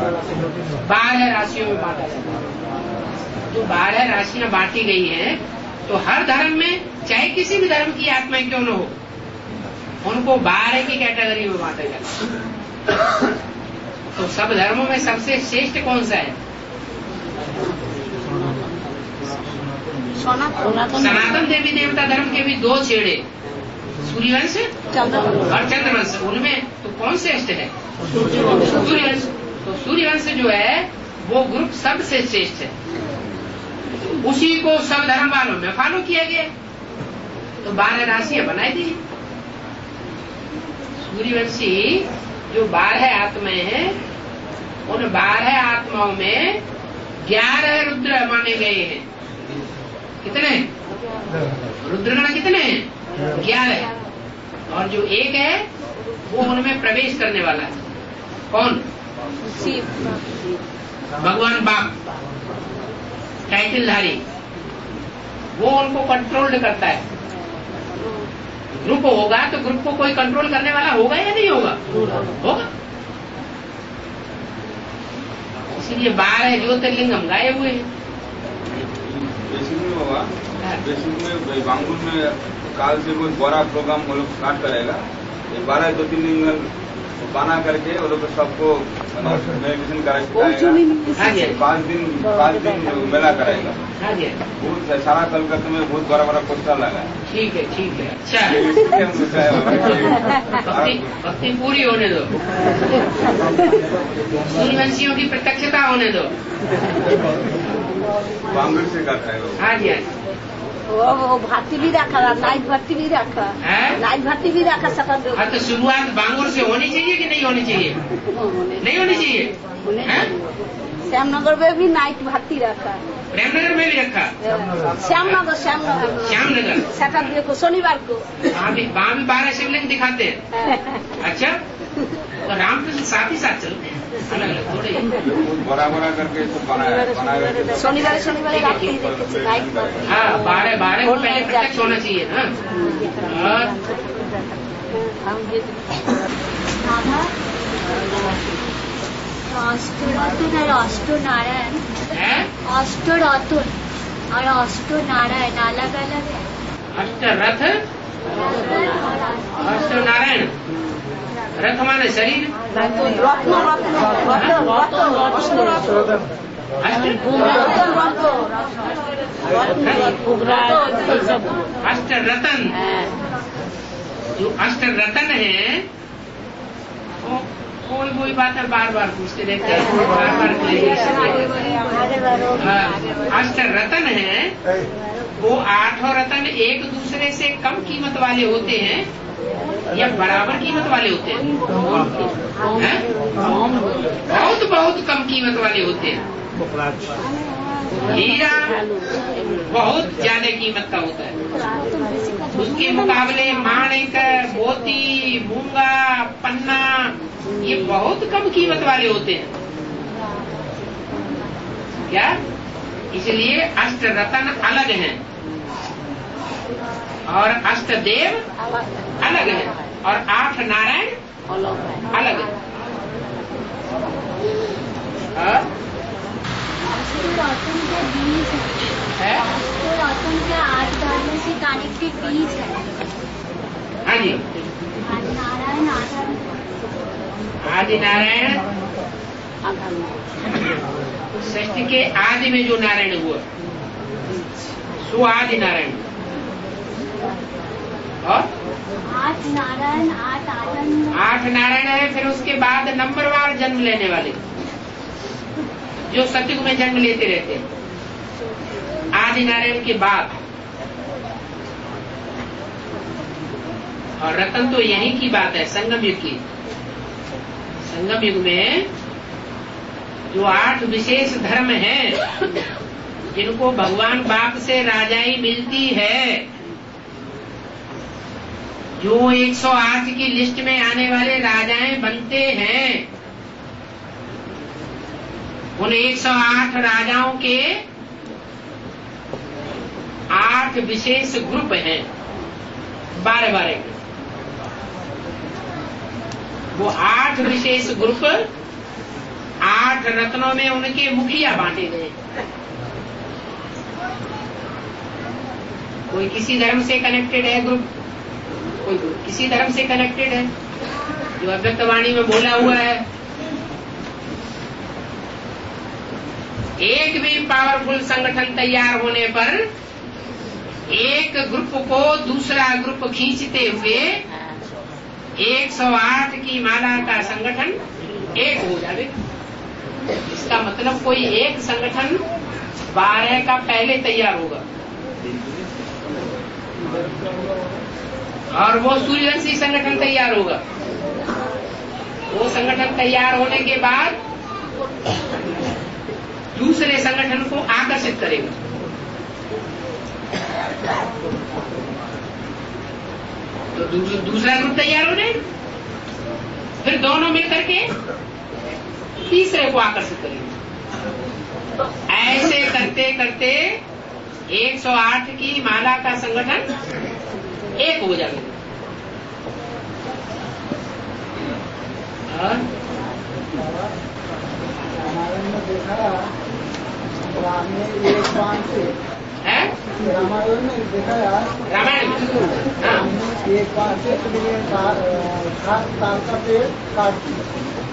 S2: 12 राशियों में बांटा जाता है। जो 12 राशियां बांटी गई हैं तो हर धर्म में, चाहे किसी भी धर्म की आत्माएं क्यों न हो, उनको 12 की कैटेगरी में बांटा जाता है। तो सब धर्मों में सबसे श्रेष्ठ कौन सा है? सनातन देवी देवता धर्म के भी 2 छेड़े, सूर्यवंश और चंद्रवंश। उनमें तो कौन श्रेष्ठ है? सूर्यवंश। तो सूर्यवंश जो है वो ग्रुप सबसे श्रेष्ठ है, उसी को सब धर्म वालों में फॉलो किया गया। तो 12 राशियां बनाई दी। सूर्यवंशी जो 12 आत्माएं हैं, उन 12 आत्माओं में 11 रुद्र माने गए हैं। कितने रुद्रगण? कितने हैं? 11। और जो एक है वो उनमें प्रवेश करने वाला है। कौन? भगवान बाप, टाइटलधारी, वो उनको कंट्रोल करता है। ग्रुप होगा तो ग्रुप को कोई कंट्रोल करने वाला होगा या नहीं होगा? होगा। इसीलिए 12 ज्योतिर्लिंगम गाए हुए हैं।
S6: बेसिक में बांगुल में काल से कोई बड़ा प्रोग्राम वो लोग स्टार्ट करेगा। 12 ज्योतिर्लिंग बना करके वो लोग सबको मेडिटेशन कराएगा। 5 दिन मेला कराएगा। बहुत सारा कलकत्ता में बहुत बड़ा बड़ा पोस्टर लगा है।
S2: ठीक है। अच्छा, भक्ति पूरी होने दो, सूर्यवंशियों की प्रत्यक्षता होने दो।
S6: बांगुल से करता है वो।
S2: हाँ जी।
S3: वो भर्ती भी रखा, नाइट भर्ती भी रखा, नाइट भर्ती भी रखा सकते।
S2: हाँ, तो शुरुआत बांगुर से होनी चाहिए कि नहीं होनी चाहिए? नहीं होनी चाहिए।
S3: श्यामनगर में भी नाइट भर्ती रखा,
S2: प्रेमनगर में भी रखा,
S3: श्यामनगर सैटरडे को, शनिवार को।
S2: वहाँ भी 12 शिवलिंग दिखाते हैं। अच्छा, तो रामकृष्ण साथ ही साथ चलते हैं, अलग अलग थोड़े
S6: बड़ा करके बनाया।
S3: शनिवार
S2: हाँ, 12 को पहले प्रत्यक्ष होना चाहिए।
S7: अष्टरतन और अष्टनारायण, अष्टरतन और अष्टनारायण अलग अलग है।
S2: अष्टरथ, अष्टनारायण। रथ माने शरीर, अष्टरतन। जो अष्टरतन है कोई बात है, बार बार पूछते रहते हैं, बार अष्टरतन है वो 8 रतन एक दूसरे से कम कीमत वाले होते हैं या बराबर कीमत वाले होते हैं? बहुत कम कीमत वाले होते हैं। हीरा बहुत ज्यादा कीमत का होता है, उसके मुकाबले माणिक, मोती, मूंगा, पन्ना ये बहुत कम कीमत वाले होते हैं। क्या? इसलिए अष्टरतन अलग हैं और अष्टदेव अलग है और 8 नारायण अलग है।
S7: अष्टरतन के 8 धर्मों से कनेक्टेड बीज है।
S2: हाँ जी।
S7: नारायण
S2: आदि नारायण, सृष्टि के आदि में जो नारायण हुआ सो आदि नारायण। और
S7: 8 नारायण, 8 आनंद,
S2: 8 नारायण है। फिर उसके बाद नंबरवार जन्म लेने वाले जो सतयुग में जन्म लेते रहते हैं, आदि नारायण के बाद। और रतन तो यही की बात है, संगम युग की। संगम युग में जो 8 विशेष धर्म हैं जिनको भगवान बाप से राजाई मिलती है, जो 108 की लिस्ट में आने वाले राजाएं बनते हैं, उन 108 राजाओं के 8 विशेष ग्रुप हैं, 12 के। वो 8 विशेष ग्रुप 8 रत्नों में उनके मुखिया बांटे गए। कोई किसी धर्म से कनेक्टेड है ग्रुप, कोई किसी धर्म से कनेक्टेड है, जो अव्यक्त वाणी में बोला हुआ है। एक भी पावरफुल संगठन तैयार होने पर एक ग्रुप को दूसरा ग्रुप खींचते हुए 108 की माला का संगठन एक हो जाए। इसका मतलब कोई एक संगठन 12 का पहले तैयार होगा, और वो सूर्यवंशी संगठन तैयार होगा। वो संगठन तैयार होने के बाद दूसरे संगठन को आकर्षित करेगा। तो दूसरा ग्रुप तैयार हो जाएगा, फिर दोनों मिलकर के तीसरे को आकर्षित करेंगे। तो ऐसे करते करते 108 की माला का संगठन एक हो जाएगा।
S4: रामायण में देखा राम ने एक बाण से रामायण में देखा
S2: रामायण
S4: एक बाण से 7 साल का पेड़ काट दिया।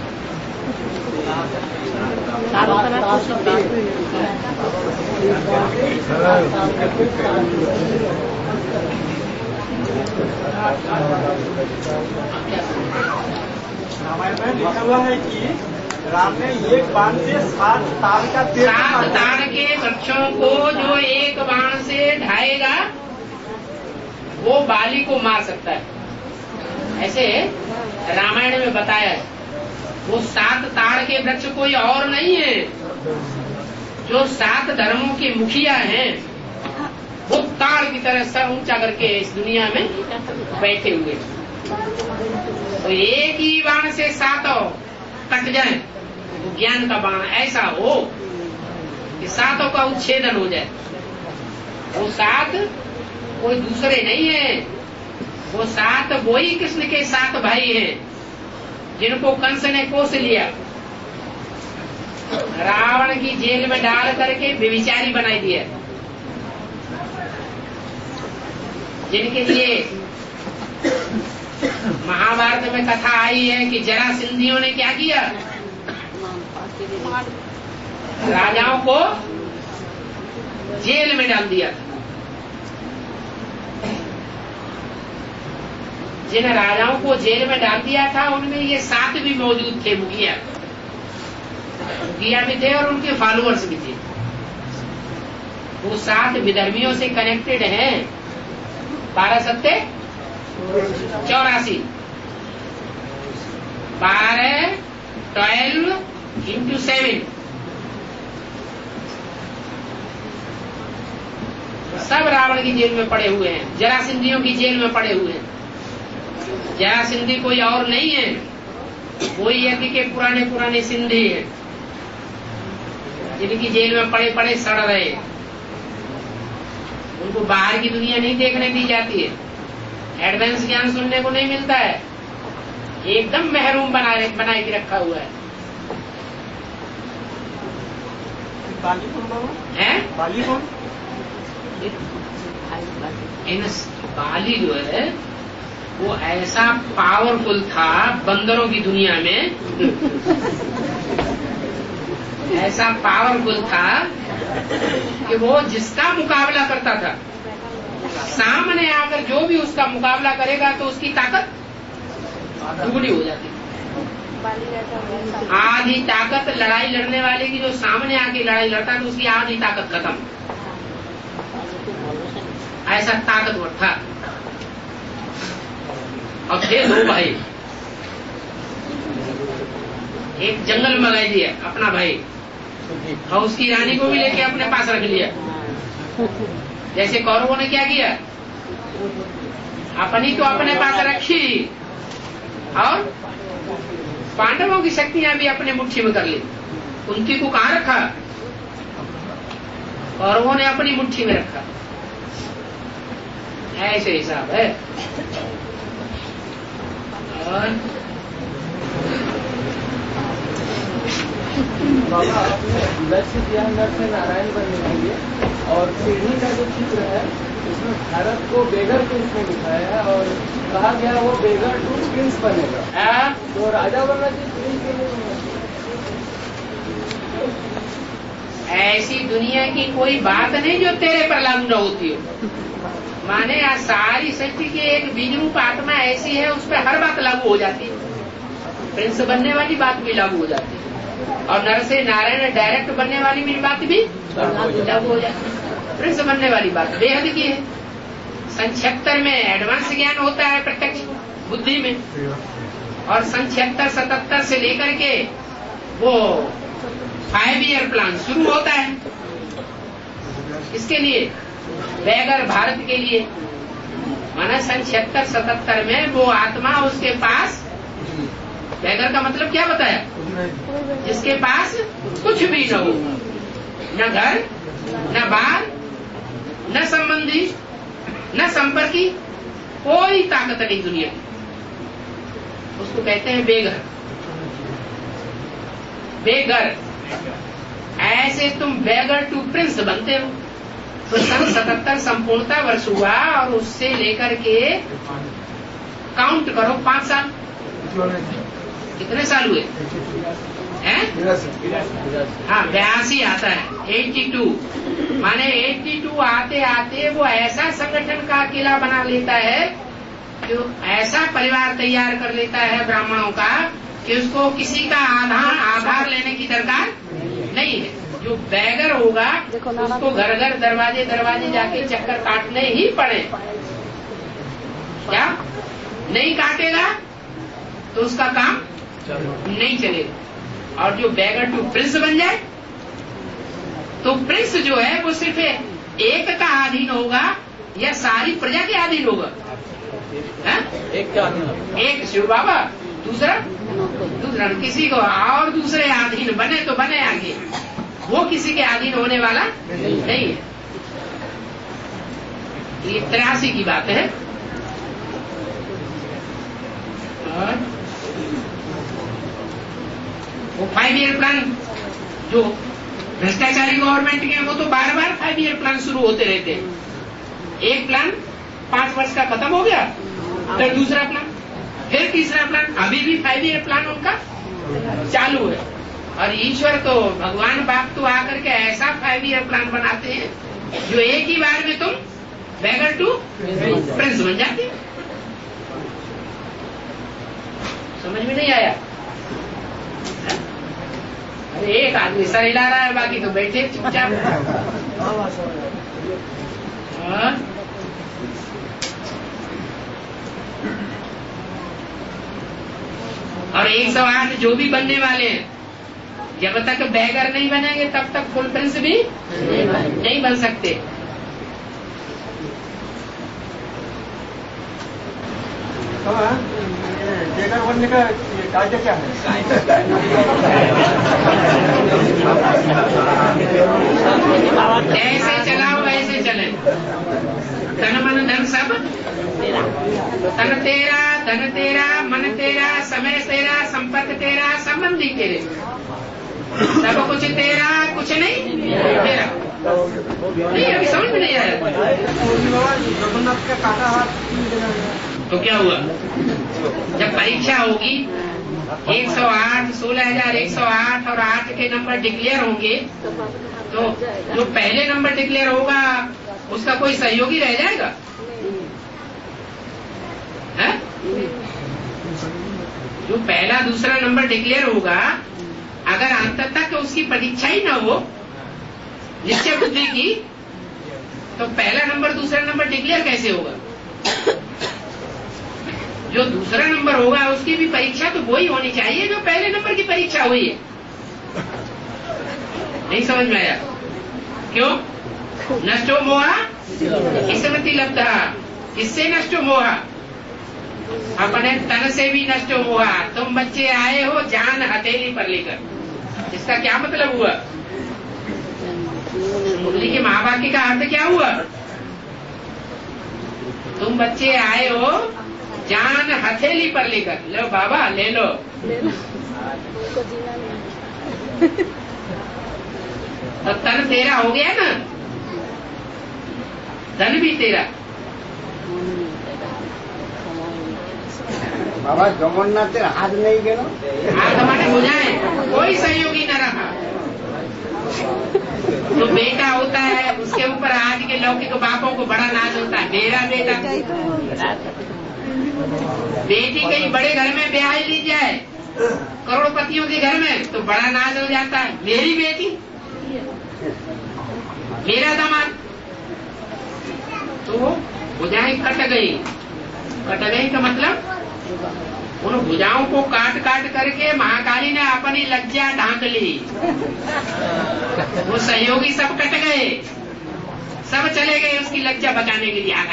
S4: रामायण में लिखा हुआ है कि राम ने एक बाण से 7 ताड़ का
S2: 7 ताड़ के वृक्षों को जो एक बाण से ढाएगा वो बाली को मार सकता है। ऐसे रामायण में बताया है। वो 7 ताड़ के वृक्ष कोई और नहीं है, जो 7 धर्मों के मुखिया हैं, वो ताड़ की तरह सर ऊंचा करके इस दुनिया में बैठे हुए। तो एक ही बाण से 7 कट जाए, तो ज्ञान का बाण ऐसा हो कि 7 का उच्छेदन हो जाए। वो 7 कोई दूसरे नहीं है, वो 7 वही कृष्ण के 7 भाई हैं, जिनको कंस ने कोस लिया, रावण की जेल में डाल करके व्यभिचारी बनाई दिया, जिनके लिए महाभारत में कथा आई है कि जरासंधियों ने क्या किया, राजाओं को जेल में डाल दिया। जिन राजाओं को जेल में डाल दिया था उनमें ये 7 भी मौजूद थे, मुखिया भी थे और उनके फॉलोअर्स भी थे। वो 7 विधर्मियों से कनेक्टेड हैं। 12 सत्ते 84, 12 12 into 7 सब रावण की जेल में पड़े हुए हैं, जरासंधियों की जेल में पड़े हुए हैं। जरासंधि कोई और नहीं है, कोई यदि के पुराने सिंधी हैं, जिनकी जेल में पड़े पड़े सड़ रहे। उनको बाहर की दुनिया नहीं देखने दी जाती है, एडवांस ज्ञान सुनने को नहीं मिलता है, एकदम महरूम बनाए के रखा हुआ है।
S4: बाली कौन?
S2: बाली जो है वो ऐसा पावरफुल था बंदरों की दुनिया में, ऐसा पावरफुल था कि वो जिसका मुकाबला करता था, सामने आकर जो भी उसका मुकाबला करेगा तो उसकी ताकत दुगनी हो जाती। आधी ताकत लड़ाई लड़ने वाले की, जो सामने आके लड़ाई लड़ता है तो उसकी आधी ताकत खत्म। ऐसा ताकतवर था। अब थे 2 भाई, एक जंगल में गए दिया अपना भाई, और उसकी रानी को भी लेके अपने पास रख लिया। जैसे कौरवों ने क्या किया, अपनी तो अपने पास रखी और पांडवों की शक्तियां भी अपने मुट्ठी में कर ली। कुंती को कहां रखा, कौरवों ने अपनी मुट्ठी में रखा। ऐसे हिसाब है। और
S4: बाबा आपने लक्ष्य दिया नर से नारायण बनने के लिए, और सीढ़ी का जो चित्र है इसमें भारत को बेगर प्रिंस में दिखाया है और कहा गया वो बेगर टू प्रिंस बनेगा। तो राजा बनना चाहिए प्रिंस के लिए।
S2: ऐसी दुनिया की कोई बात नहीं जो तेरे पर लागू न होती हो। माने आज सारी सृष्टि की एक बीज रूप आत्मा ऐसी है, उस पर हर बात लागू हो जाती है। प्रिंस बनने वाली बात भी लागू हो जाती है और नर से नारायण डायरेक्ट बनने वाली भी बात भी लागू हो जाती है। प्रिंस बनने वाली बात बेहद की है। सन 76 में एडवांस ज्ञान होता है प्रत्यक्ष बुद्धि में, और सन 76-77 से लेकर के वो 5 ईयर प्लान शुरू होता है। इसके लिए बेगर भारत के लिए माना सन 76-77 में वो आत्मा उसके पास, बेगर का मतलब क्या बताया, जिसके पास कुछ भी न हो, न घर, न बार, न संबंधी, न संपर्की, कोई ताकत नहीं दुनिया की, उसको कहते हैं बेगर। बेगर ऐसे तुम बेगर टू प्रिंस बनते हो। तो सन 77 संपूर्णता वर्ष हुआ और उससे लेकर के काउंट करो 5 साल, कितने साल हुए हैं? हाँ 82 आता है, 82 माने 82 आते आते वो ऐसा संगठन का किला बना लेता है, जो ऐसा परिवार तैयार कर लेता है ब्राह्मणों का कि उसको किसी का आधार लेने की दरकार नहीं है। जो बेगर होगा उसको घर घर दरवाजे दरवाजे जाके चक्कर काटने ही पड़े। क्या नहीं काटेगा तो उसका काम नहीं चलेगा। और जो बेगर टू प्रिंस बन जाए तो प्रिंस जो है वो सिर्फ एक का अधीन होगा या सारी प्रजा के अधीन होगा? एक का अधीन, एक शिव बाबा, दूसरा किसी को और दूसरे अधीन बने तो बने आगे, वो किसी के अधीन होने वाला नहीं है। ये 83 की बात है। और वो 5 ईयर प्लान जो भ्रष्टाचारी गवर्नमेंट के, वो तो बार बार 5 ईयर प्लान शुरू होते रहते हैं। एक प्लान 5 वर्ष का खत्म हो गया, फिर दूसरा प्लान, फिर तीसरा प्लान, अभी भी 5 ईयर प्लान उनका चालू है। और ईश्वर तो भगवान बाप तो आकर के ऐसा 5 ईयर प्लान बनाते हैं जो एक ही बार में तुम बेगर टू प्रिंस बन जाते। समझ में नहीं आया? अरे एक आदमी सर हिला रहा है, बाकी तो बैठे चुपचाप। और 108 जो भी बनने वाले हैं, जब तक बेगर नहीं बनेंगे तब तक फुल प्रिंस भी नहीं बन सकते।
S4: बेगर बनने का कायदा क्या है?
S2: ऐसे चलाओ ऐसे चले, तन मन धन सब तन तेरा, धन तेरा, मन तेरा, समय तेरा, संपत्ति तेरा, संबंधी तेरे, सब कुछ तेरा, कुछ नहीं तेरा। नहीं अभी समझ में नहीं आया।
S4: जगन्नाथ का काटा हाथ
S2: तो क्या हुआ? जब परीक्षा होगी 108, 16,108 और 8 के नंबर डिक्लेयर होंगे, तो जो पहले नंबर डिक्लेयर होगा उसका कोई सहयोगी रह जाएगा? है? जो पहला दूसरा नंबर डिक्लेयर होगा, अगर अंत तक उसकी परीक्षा ही ना हो निश्चय बुद्धि की, तो पहला नंबर दूसरा नंबर डिक्लेयर कैसे होगा? जो दूसरा नंबर होगा उसकी भी परीक्षा तो वही होनी चाहिए जो पहले नंबर की परीक्षा हुई है। नहीं समझ में आया? क्यों? नष्टो मोहा स्मृति लब्धा। किससे नष्टो मोहा? अपने तन से भी नष्टो मोहा। तुम बच्चे आए हो जान हथेली पर लेकर, इसका क्या मतलब हुआ? मुरली के महावाक्य का अर्थ क्या हुआ? तुम बच्चे आए हो जान हथेली पर लेकर, लो बाबा ले लो। तो तन तेरा हो गया ना, धन भी तेरा।
S1: बाबा जगन्नाथ हाथ नहीं गेलो,
S2: हाथ हमारे बुझाए, कोई सहयोगी न रहा। तो बेटा होता है उसके ऊपर आज के लौकिक बापों को बड़ा नाज होता है, मेरा बेटा। बेटी कहीं बड़े घर में ब्याह ली जाए, करोड़पतियों के घर में, तो बड़ा नाज हो जाता है, मेरी बेटी, मेरा दामाद। तो भुजाएं कट गई का मतलब उन भुजाओं को काट काट करके महाकाली ने अपनी लज्जा ढांक ली। वो सहयोगी सब कट गए, सब चले गए उसकी लज्जा बचाने के लिए।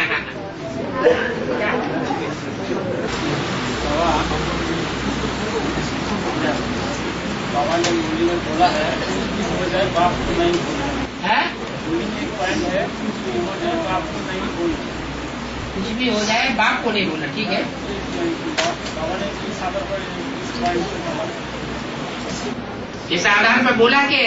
S4: बाबा ने हिंदी में बोला है हो जाए बाप को नहीं बोलना
S2: है,
S4: एक पॉइंट है हो जाए बाप को नहीं बोलना,
S2: कुछ भी हो जाए बाप को नहीं बोलना, ठीक है।
S4: बाबा ने इस आधार पर इस पॉइंट पे बोला,
S2: इस आधार पर बोला कि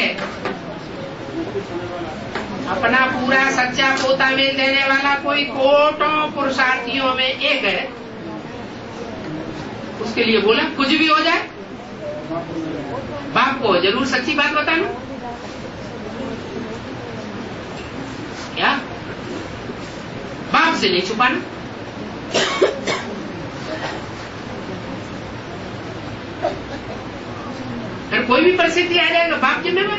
S2: अपना पूरा सच्चा पोता में देने वाला कोई कोटों पुरुषार्थियों में एक है, उसके लिए बोला कुछ भी हो जाए बाप को जरूर सच्ची बात बताना। क्या बाप से नहीं छुपाना। फिर कोई भी परिस्थिति आ जाएगा बाप जिम्मेवार।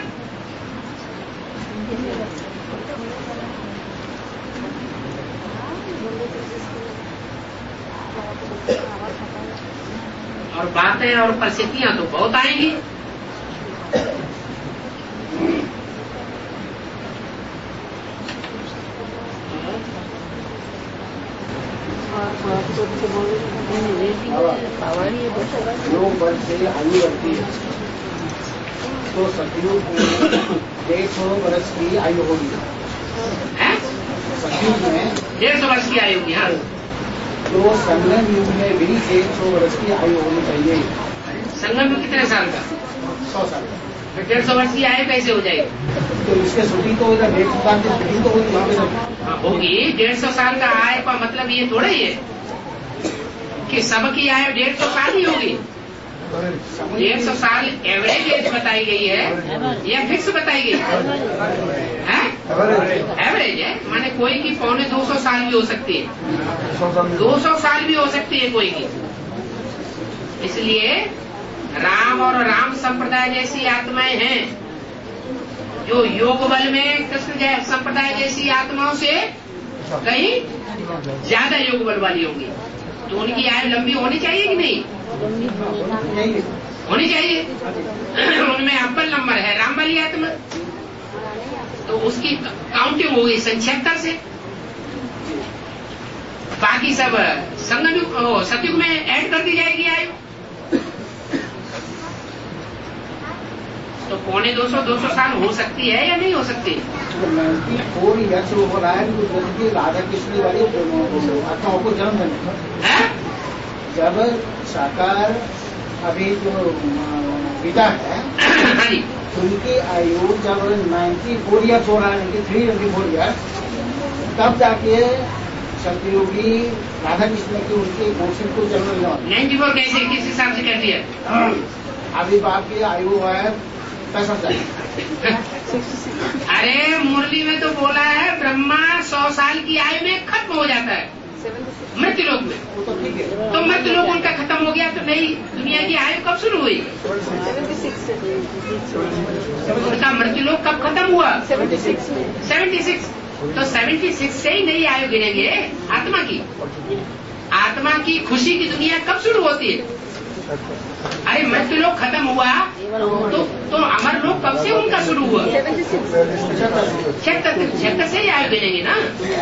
S2: और बातें और परिस्थितियां तो बहुत आएंगी।
S1: योग बल से आयु बढ़ती है तो सतयुग में 150 वर्ष की आयु होगी। सतयुग में
S2: 150 वर्ष की आयु होगी। हाँ,
S1: तो संगम युग में भी 150 वर्ष की आयु होनी चाहिए।
S2: संगम युग कितने साल का?
S1: 100 साल।
S2: फिर 150 वर्ष की आयु कैसे हो जाएगी?
S1: तो इसके शूटिंग तो होगा, 150 साल की शूटिंग तो होगी वहाँ पे
S2: होगी। 150 साल का आयु का मतलब ये थोड़ा ही है कि सबकी आयु 150 साल ही होगी। 150 साल एवरेज एज बताई गई है या फिक्स बताई गई है? एवरेज है, माने कोई की 250 साल भी हो सकती है, 200 साल भी हो सकती है कोई की। इसलिए राम और राम संप्रदाय जैसी आत्माएं हैं जो योग बल में कृष्ण संप्रदाय जैसी आत्माओं से कहीं ज्यादा योग बल वाली होंगी, तो उनकी आयु लंबी होनी चाहिए कि नहीं? होनी चाहिए। उनमें अव्वल नंबर है राम वाली आत्मा, तो उसकी काउंटिंग होगी 76 से, बाकी सब संगम युग सतयुग में ऐड कर दी जाएगी आयु। तो 250 साल हो सकती है या नहीं हो सकती?
S1: 94 ईयर्स हो रहा है राधा कृष्ण वाली आत्माओं को जन्म देने। जब साकार अभी जो पिता है उनकी आयु जब 94 ईयर्स हो रहा है, 94 ईयर्स, तब जाके सतयुगी राधा कृष्ण की उनके गोष्ठी को जन्म लेना।
S2: 94 कैसे किस हिसाब से कर दिया?
S1: अभी बाप की आयु है 65 साल।
S2: अरे मुरली में तो बोला है ब्रह्मा 100 साल की आयु में खत्म हो जाता है मृत्युलोक में।
S1: वो तो ठीक है,
S2: तो मृत्युलोक उनका खत्म हो गया तो नई दुनिया की आयु कब शुरू हुई? उनका मृत्युलोक कब खत्म हुआ? 76। तो 76 से ही नई आयु गिनेंगे आत्मा की। आत्मा की खुशी की दुनिया कब शुरू होती है? अरे मृत्युलोक खत्म हुआ तो अमर लोक कब से उनका शुरू हुआ? 76 से ही आयु गिनेंगे ना।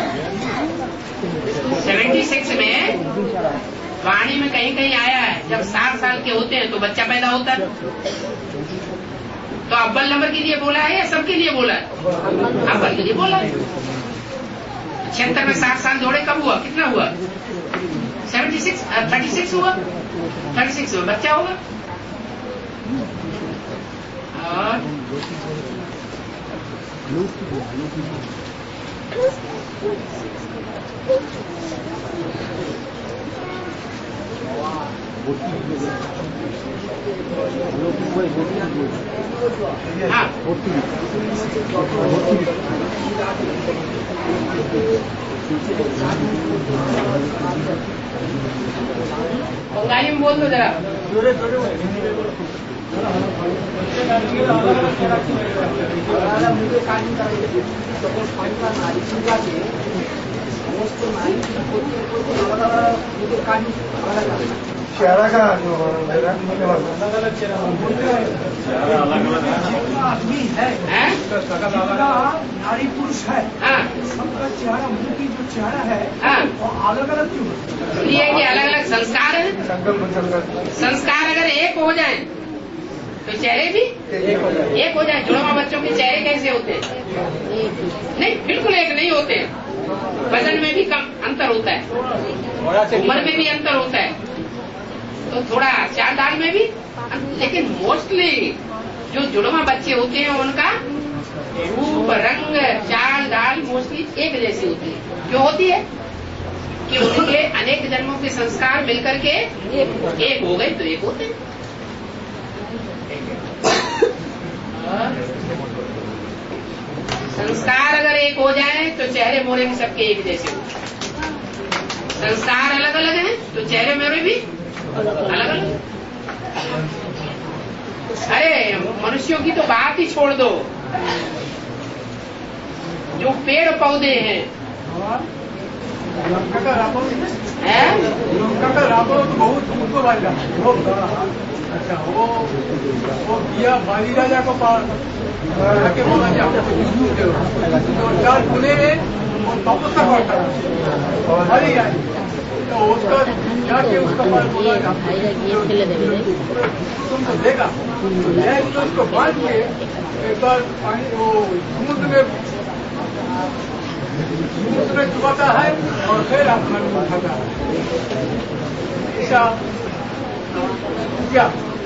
S2: 76 में वाणी में कहीं कहीं आया है जब 7 साल के होते हैं तो बच्चा पैदा होता है। तो अव्वल नंबर के लिए बोला है या सबके लिए बोला है? अव्वल के लिए बोला है। 76 में 7 साल जोड़े कब हुआ? कितना हुआ? 36 हुआ। 36 में बच्चा होगा। और बंगाली में बोल दो जरा।
S4: चेहरा का
S1: आदमी है, नारी पुरुष है, सबका चेहरा, मुंह की जो चेहरा है वो अलग अलग क्यों?
S2: ये कि अलग अलग संस्कार है। संस्कार अगर एक हो जाए तो चेहरे भी एक हो जाए। जुड़वा बच्चों के चेहरे कैसे होते हैं? नहीं, बिल्कुल एक नहीं होते हैं। वजन में भी कम अंतर होता है, उम्र में भी अंतर होता है, तो थोड़ा चाल डाल में भी। लेकिन मोस्टली जो जुड़वा बच्चे होते हैं उनका रूप, रंग, चाल डाल मोस्टली एक जैसी होती है। क्यों होती है? कि उनके अनेक जन्मों के संस्कार मिलकर के एक हो गए तो एक होते हैं। संस्कार अगर एक हो जाए तो चेहरे मोरे भी सबके एक जैसे हो। संस्कार अलग अलग हैं तो चेहरे मोरे भी अलग अलग। अरे मनुष्यों की तो बात ही छोड़ दो, जो पेड़ पौधे हैं
S1: लंका का रावण तो बहुत ऊपर वाला। अच्छा, वो दिया बाली राजा को के बोला चार पुणे में वो तपस्या करता बाली राजा, तो उसका जाके उसका पास बोला तुमको देगा, तो उसको बांध के एक बार पानी वो समुद्र में चुकाता है और फिर आसमान में उठाता है। ऐसा क्या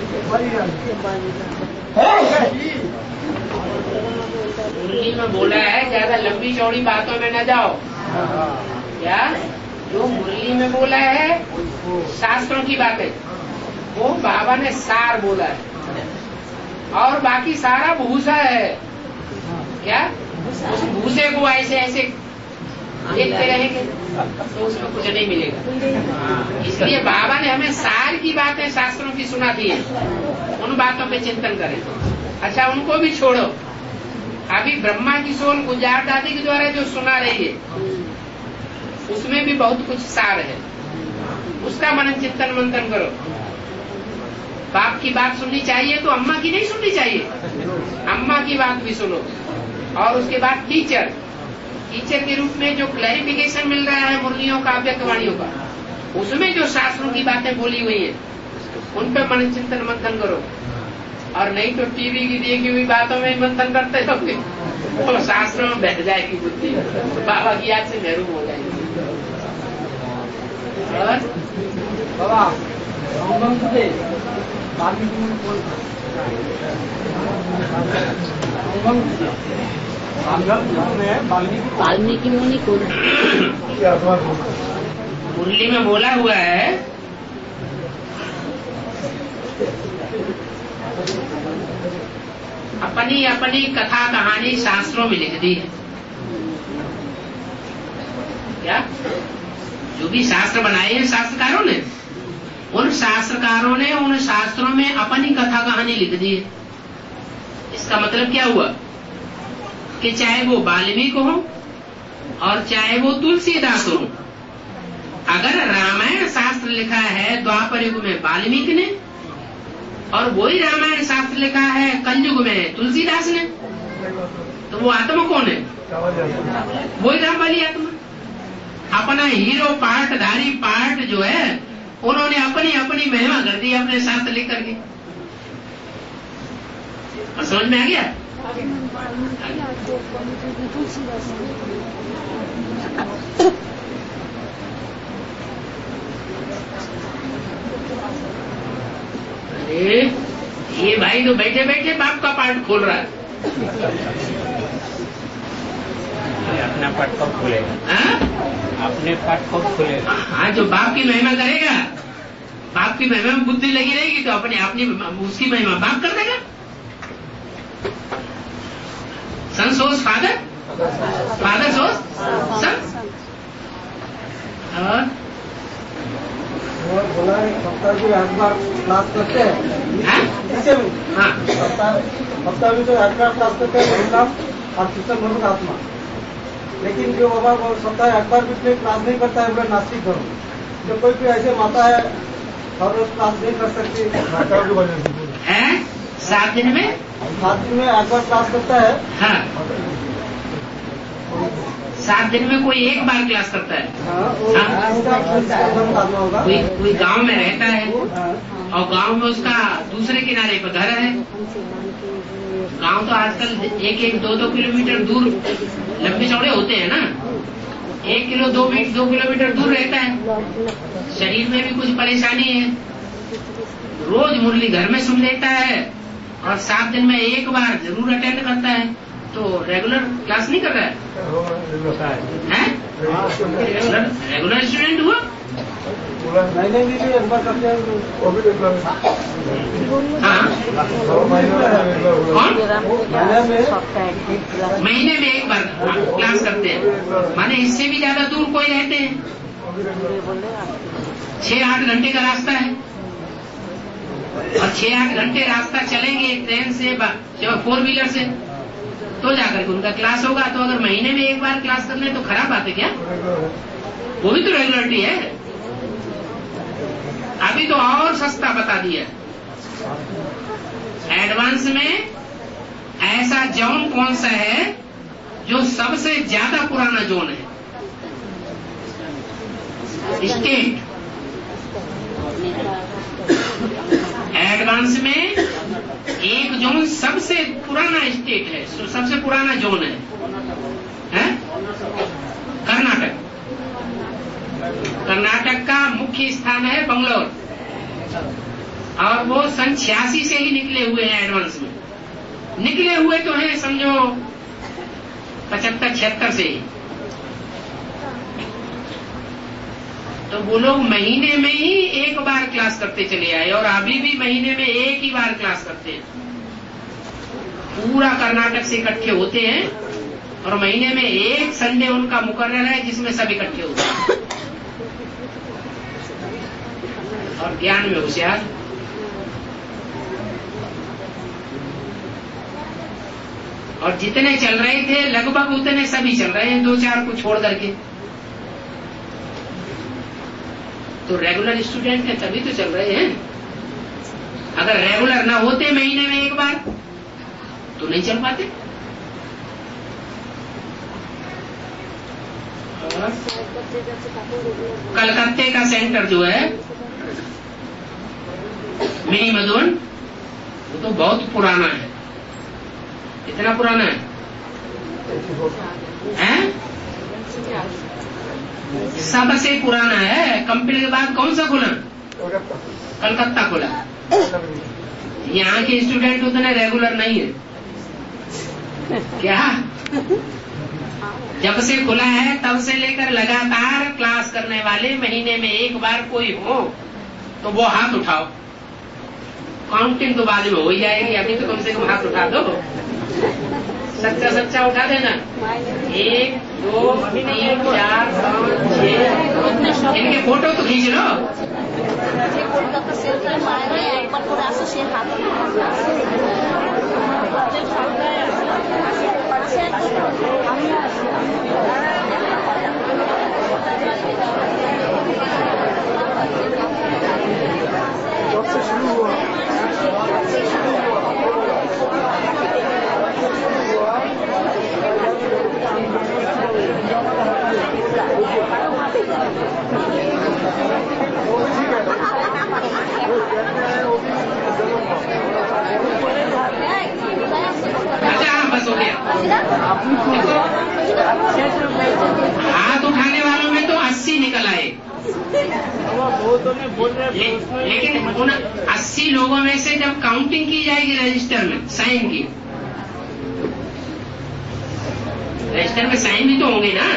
S2: मुरली में बोला है ज्यादा लंबी चौड़ी बातों में न जाओ। क्या जो मुरली में बोला है शास्त्रों की बातें, वो बाबा ने सार बोला है, और बाकी सारा भूसा है। क्या उस भूसे को ऐसे ऐसे देखते रहेंगे तो उसमें कुछ नहीं मिलेगा। इसलिए बाबा ने हमें सार की बातें शास्त्रों की सुना दी है, उन बातों पे चिंतन करें। अच्छा, उनको भी छोड़ो। अभी ब्रह्मा की सोल गुजरात दादी के द्वारा जो सुना रही है उसमें भी बहुत कुछ सार है, उसका मनन चिंतन मंथन करो। बाप की बात सुननी चाहिए तो अम्मा की नहीं सुननी चाहिए, अम्मा की बात भी सुनो। और उसके बाद टीचर के रूप में जो क्लैरिफिकेशन मिल रहा है मुरलियों का, व्यक्तवाणियों का, उसमें जो शास्त्रों की बातें बोली हुई है उन पर मन चिंतन मंथन करो। और नहीं तो टीवी की देखी हुई बातों में मंथन करते रहोगे तो शास्त्रों में बैठ जाएगी बुद्धि, बाबा की याद से महरूम हो जाएगी। और
S4: बाबा
S3: वाल्मीकि मुनि कौन?
S2: मुरली में बोला हुआ है अपनी अपनी कथा कहानी शास्त्रों में लिख दी है। क्या जो भी शास्त्र बनाए हैं शास्त्रकारों ने, उन शास्त्रकारों ने उन शास्त्रों में अपनी कथा कहानी लिख दी है। इसका मतलब क्या हुआ कि चाहे वो वाल्मीकि हो और चाहे वो तुलसीदास हो, अगर रामायण शास्त्र लिखा है द्वापर युग में वाल्मीकि ने और वही रामायण शास्त्र लिखा है कलयुग में तुलसीदास ने, तो वो आत्मा कौन है? वही राम वाली आत्मा। अपना हीरो पार्टधारी पार्ट जो है उन्होंने अपनी अपनी महिमा कर दी अपने शास्त्र लिख करके। और समझ में आ गया? अरे ये भाई तो बैठे बैठे बाप का पार्ट खोल रहा है।
S8: अपना पट कब खुलेगा? अपने पट कब खुलेगा?
S2: हाँ, जो बाप की महिमा करेगा, बाप की महिमा में बुद्धि लगी रहेगी तो अपने उसकी महिमा बाप कर देगा। Son shows father, father shows son. और
S4: बोला सप्ताह को एक बार क्लास करते हैं,
S2: हाँ
S4: सप्ताह में तो एक बार क्लास करते हैं महिला और सिस्टम मनुष्य आत्मा। लेकिन जो बाबा वो सप्ताह एक बार भी क्लास नहीं करता है, बोले नास्तिक धर्म। जो कोई ऐसे माता है हर रोज क्लास नहीं कर सकती
S2: है, 7 दिन में
S4: एक बार क्लास करता है।
S2: हाँ, 7 दिन में कोई एक बार क्लास करता है। कोई गांव में रहता है और गांव में उसका दूसरे किनारे पर घर है। गांव तो आजकल 1-2 किलोमीटर दूर लंबे चौड़े होते हैं ना। 1-2 किलोमीटर दूर रहता है। शरीर में भी कुछ परेशानी है, रोज मुरली घर में सुन लेता है और 7 दिन में एक बार जरूर अटेंड करता है, तो रेगुलर क्लास नहीं कर रहा है? रेगुलर स्टूडेंट हुआ।
S4: महीने में भी एक बार करते हैं।
S2: हाँ, कौन? महीने में एक बार क्लास करते हैं, माने इससे भी ज्यादा दूर कोई रहते हैं। 6-8 घंटे का रास्ता है और 6-8 घंटे रास्ता चलेंगे ट्रेन से, 4 व्हीलर से, तो जाकर के उनका क्लास होगा। तो अगर महीने में एक बार क्लास कर ले तो खराब बात है क्या? वो भी तो रेगुलरिटी है। अभी तो और सस्ता बता दिया, एडवांस में ऐसा जोन कौन सा है जो सबसे ज्यादा पुराना जोन है? स्टेट। एडवांस में एक जोन सबसे पुराना स्टेट है, सबसे पुराना जोन है? कर्नाटक। कर्नाटक का मुख्य स्थान है बंगलोर और वो सन 86 से ही निकले हुए हैं। एडवांस में निकले हुए तो हैं समझो 75-76 से ही। तो वो लोग महीने में ही एक बार क्लास करते चले आए और अभी भी महीने में एक ही बार क्लास करते हैं। पूरा कर्नाटक से इकट्ठे होते हैं और महीने में एक संडे उनका मुकर्रर है जिसमें सब इकट्ठे होते हैं और ज्ञान में होशियार। और जितने चल रहे थे लगभग उतने सभी चल रहे हैं, 2-4 को छोड़ करके। तो रेगुलर स्टूडेंट है तभी तो चल रहे हैं। अगर रेगुलर ना होते महीने में एक बार तो नहीं चल पाते। कलकत्ते का सेंटर जो है मिनी मधुबन, वो तो बहुत पुराना है। कितना पुराना है? सबसे पुराना है। कंपनी के बाद कौन सा खुला? कलकत्ता खुला। यहाँ के स्टूडेंट उतने रेगुलर नहीं है क्या? जब से खुला है तब से लेकर लगातार क्लास करने वाले महीने में एक बार कोई हो तो वो हाथ उठाओ। काउंटिंग तो बाद में हो ही जाएगी, अभी तो कम से कम हाथ उठा दो। सच्चा सच्चा उठा देना। 1, 2, 3, 4, 5, 6। इनके फोटो तो खींच लो। बस हो गया। हाथ उठाने वालों में तो 80 निकल आए, लेकिन उन 80 लोगों में से जब काउंटिंग की जाएगी रजिस्टर में साइन की, रजिस्टर में साइन भी तो होंगे ना।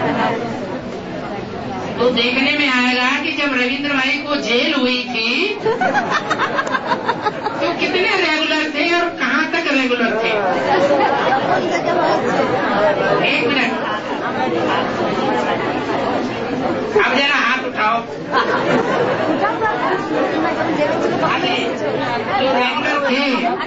S2: तो देखने में आएगा कि जब रविंद्र भाई को जेल हुई थी तो कितने रेगुलर थे और कहाँ तक रेगुलर थे। एक मिनट, अब जरा हाथ उठाओ। जो रेगुलर थे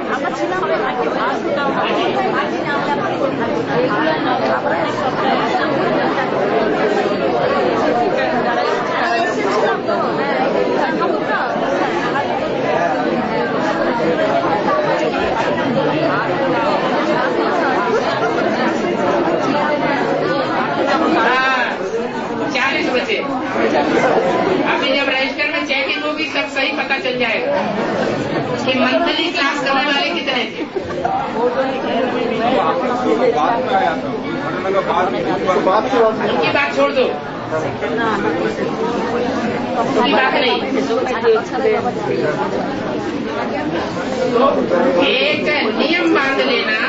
S2: अभी जब रजिस्टर में चेकिंग होगी सब सही पता चल जाएगा कि मंथली क्लास करने वाले कितने थे। उनकी बात छोड़ दो, उनकी बात नहीं। तो एक नियम बांध लेना,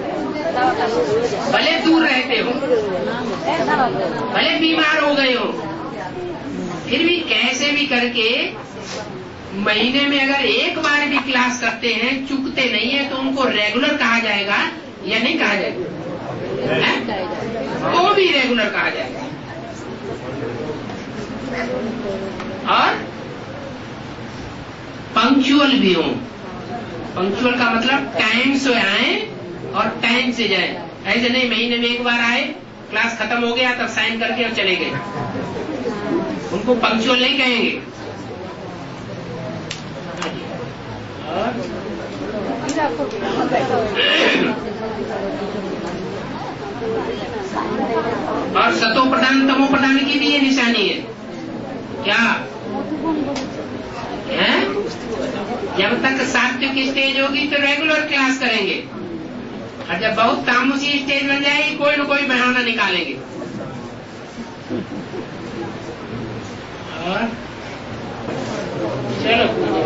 S2: भले दूर रहते हो, भले बीमार हो गए हो, फिर भी कैसे भी करके महीने में अगर एक बार भी क्लास करते हैं, चूकते नहीं है, तो उनको रेगुलर कहा जाएगा या नहीं कहा जाएगा? वो भी रेगुलर कहा जाएगा। और पंक्चुअल भी हो। पंक्चुअल का मतलब टाइम से आए और टाइम से जाए। ऐसे नहीं महीने में एक बार आए, क्लास खत्म हो गया तब साइन करके और चले गए, उनको पंक्चुअल नहीं कहेंगे। और सतो प्रदान तमो प्रदान की भी ये निशानी है क्या है? जब तक सात्विक की स्टेज होगी तो रेगुलर क्लास करेंगे, और जब बहुत तामसी स्टेज बन जाएगी कोई न कोई बहाना निकालेंगे। और चलो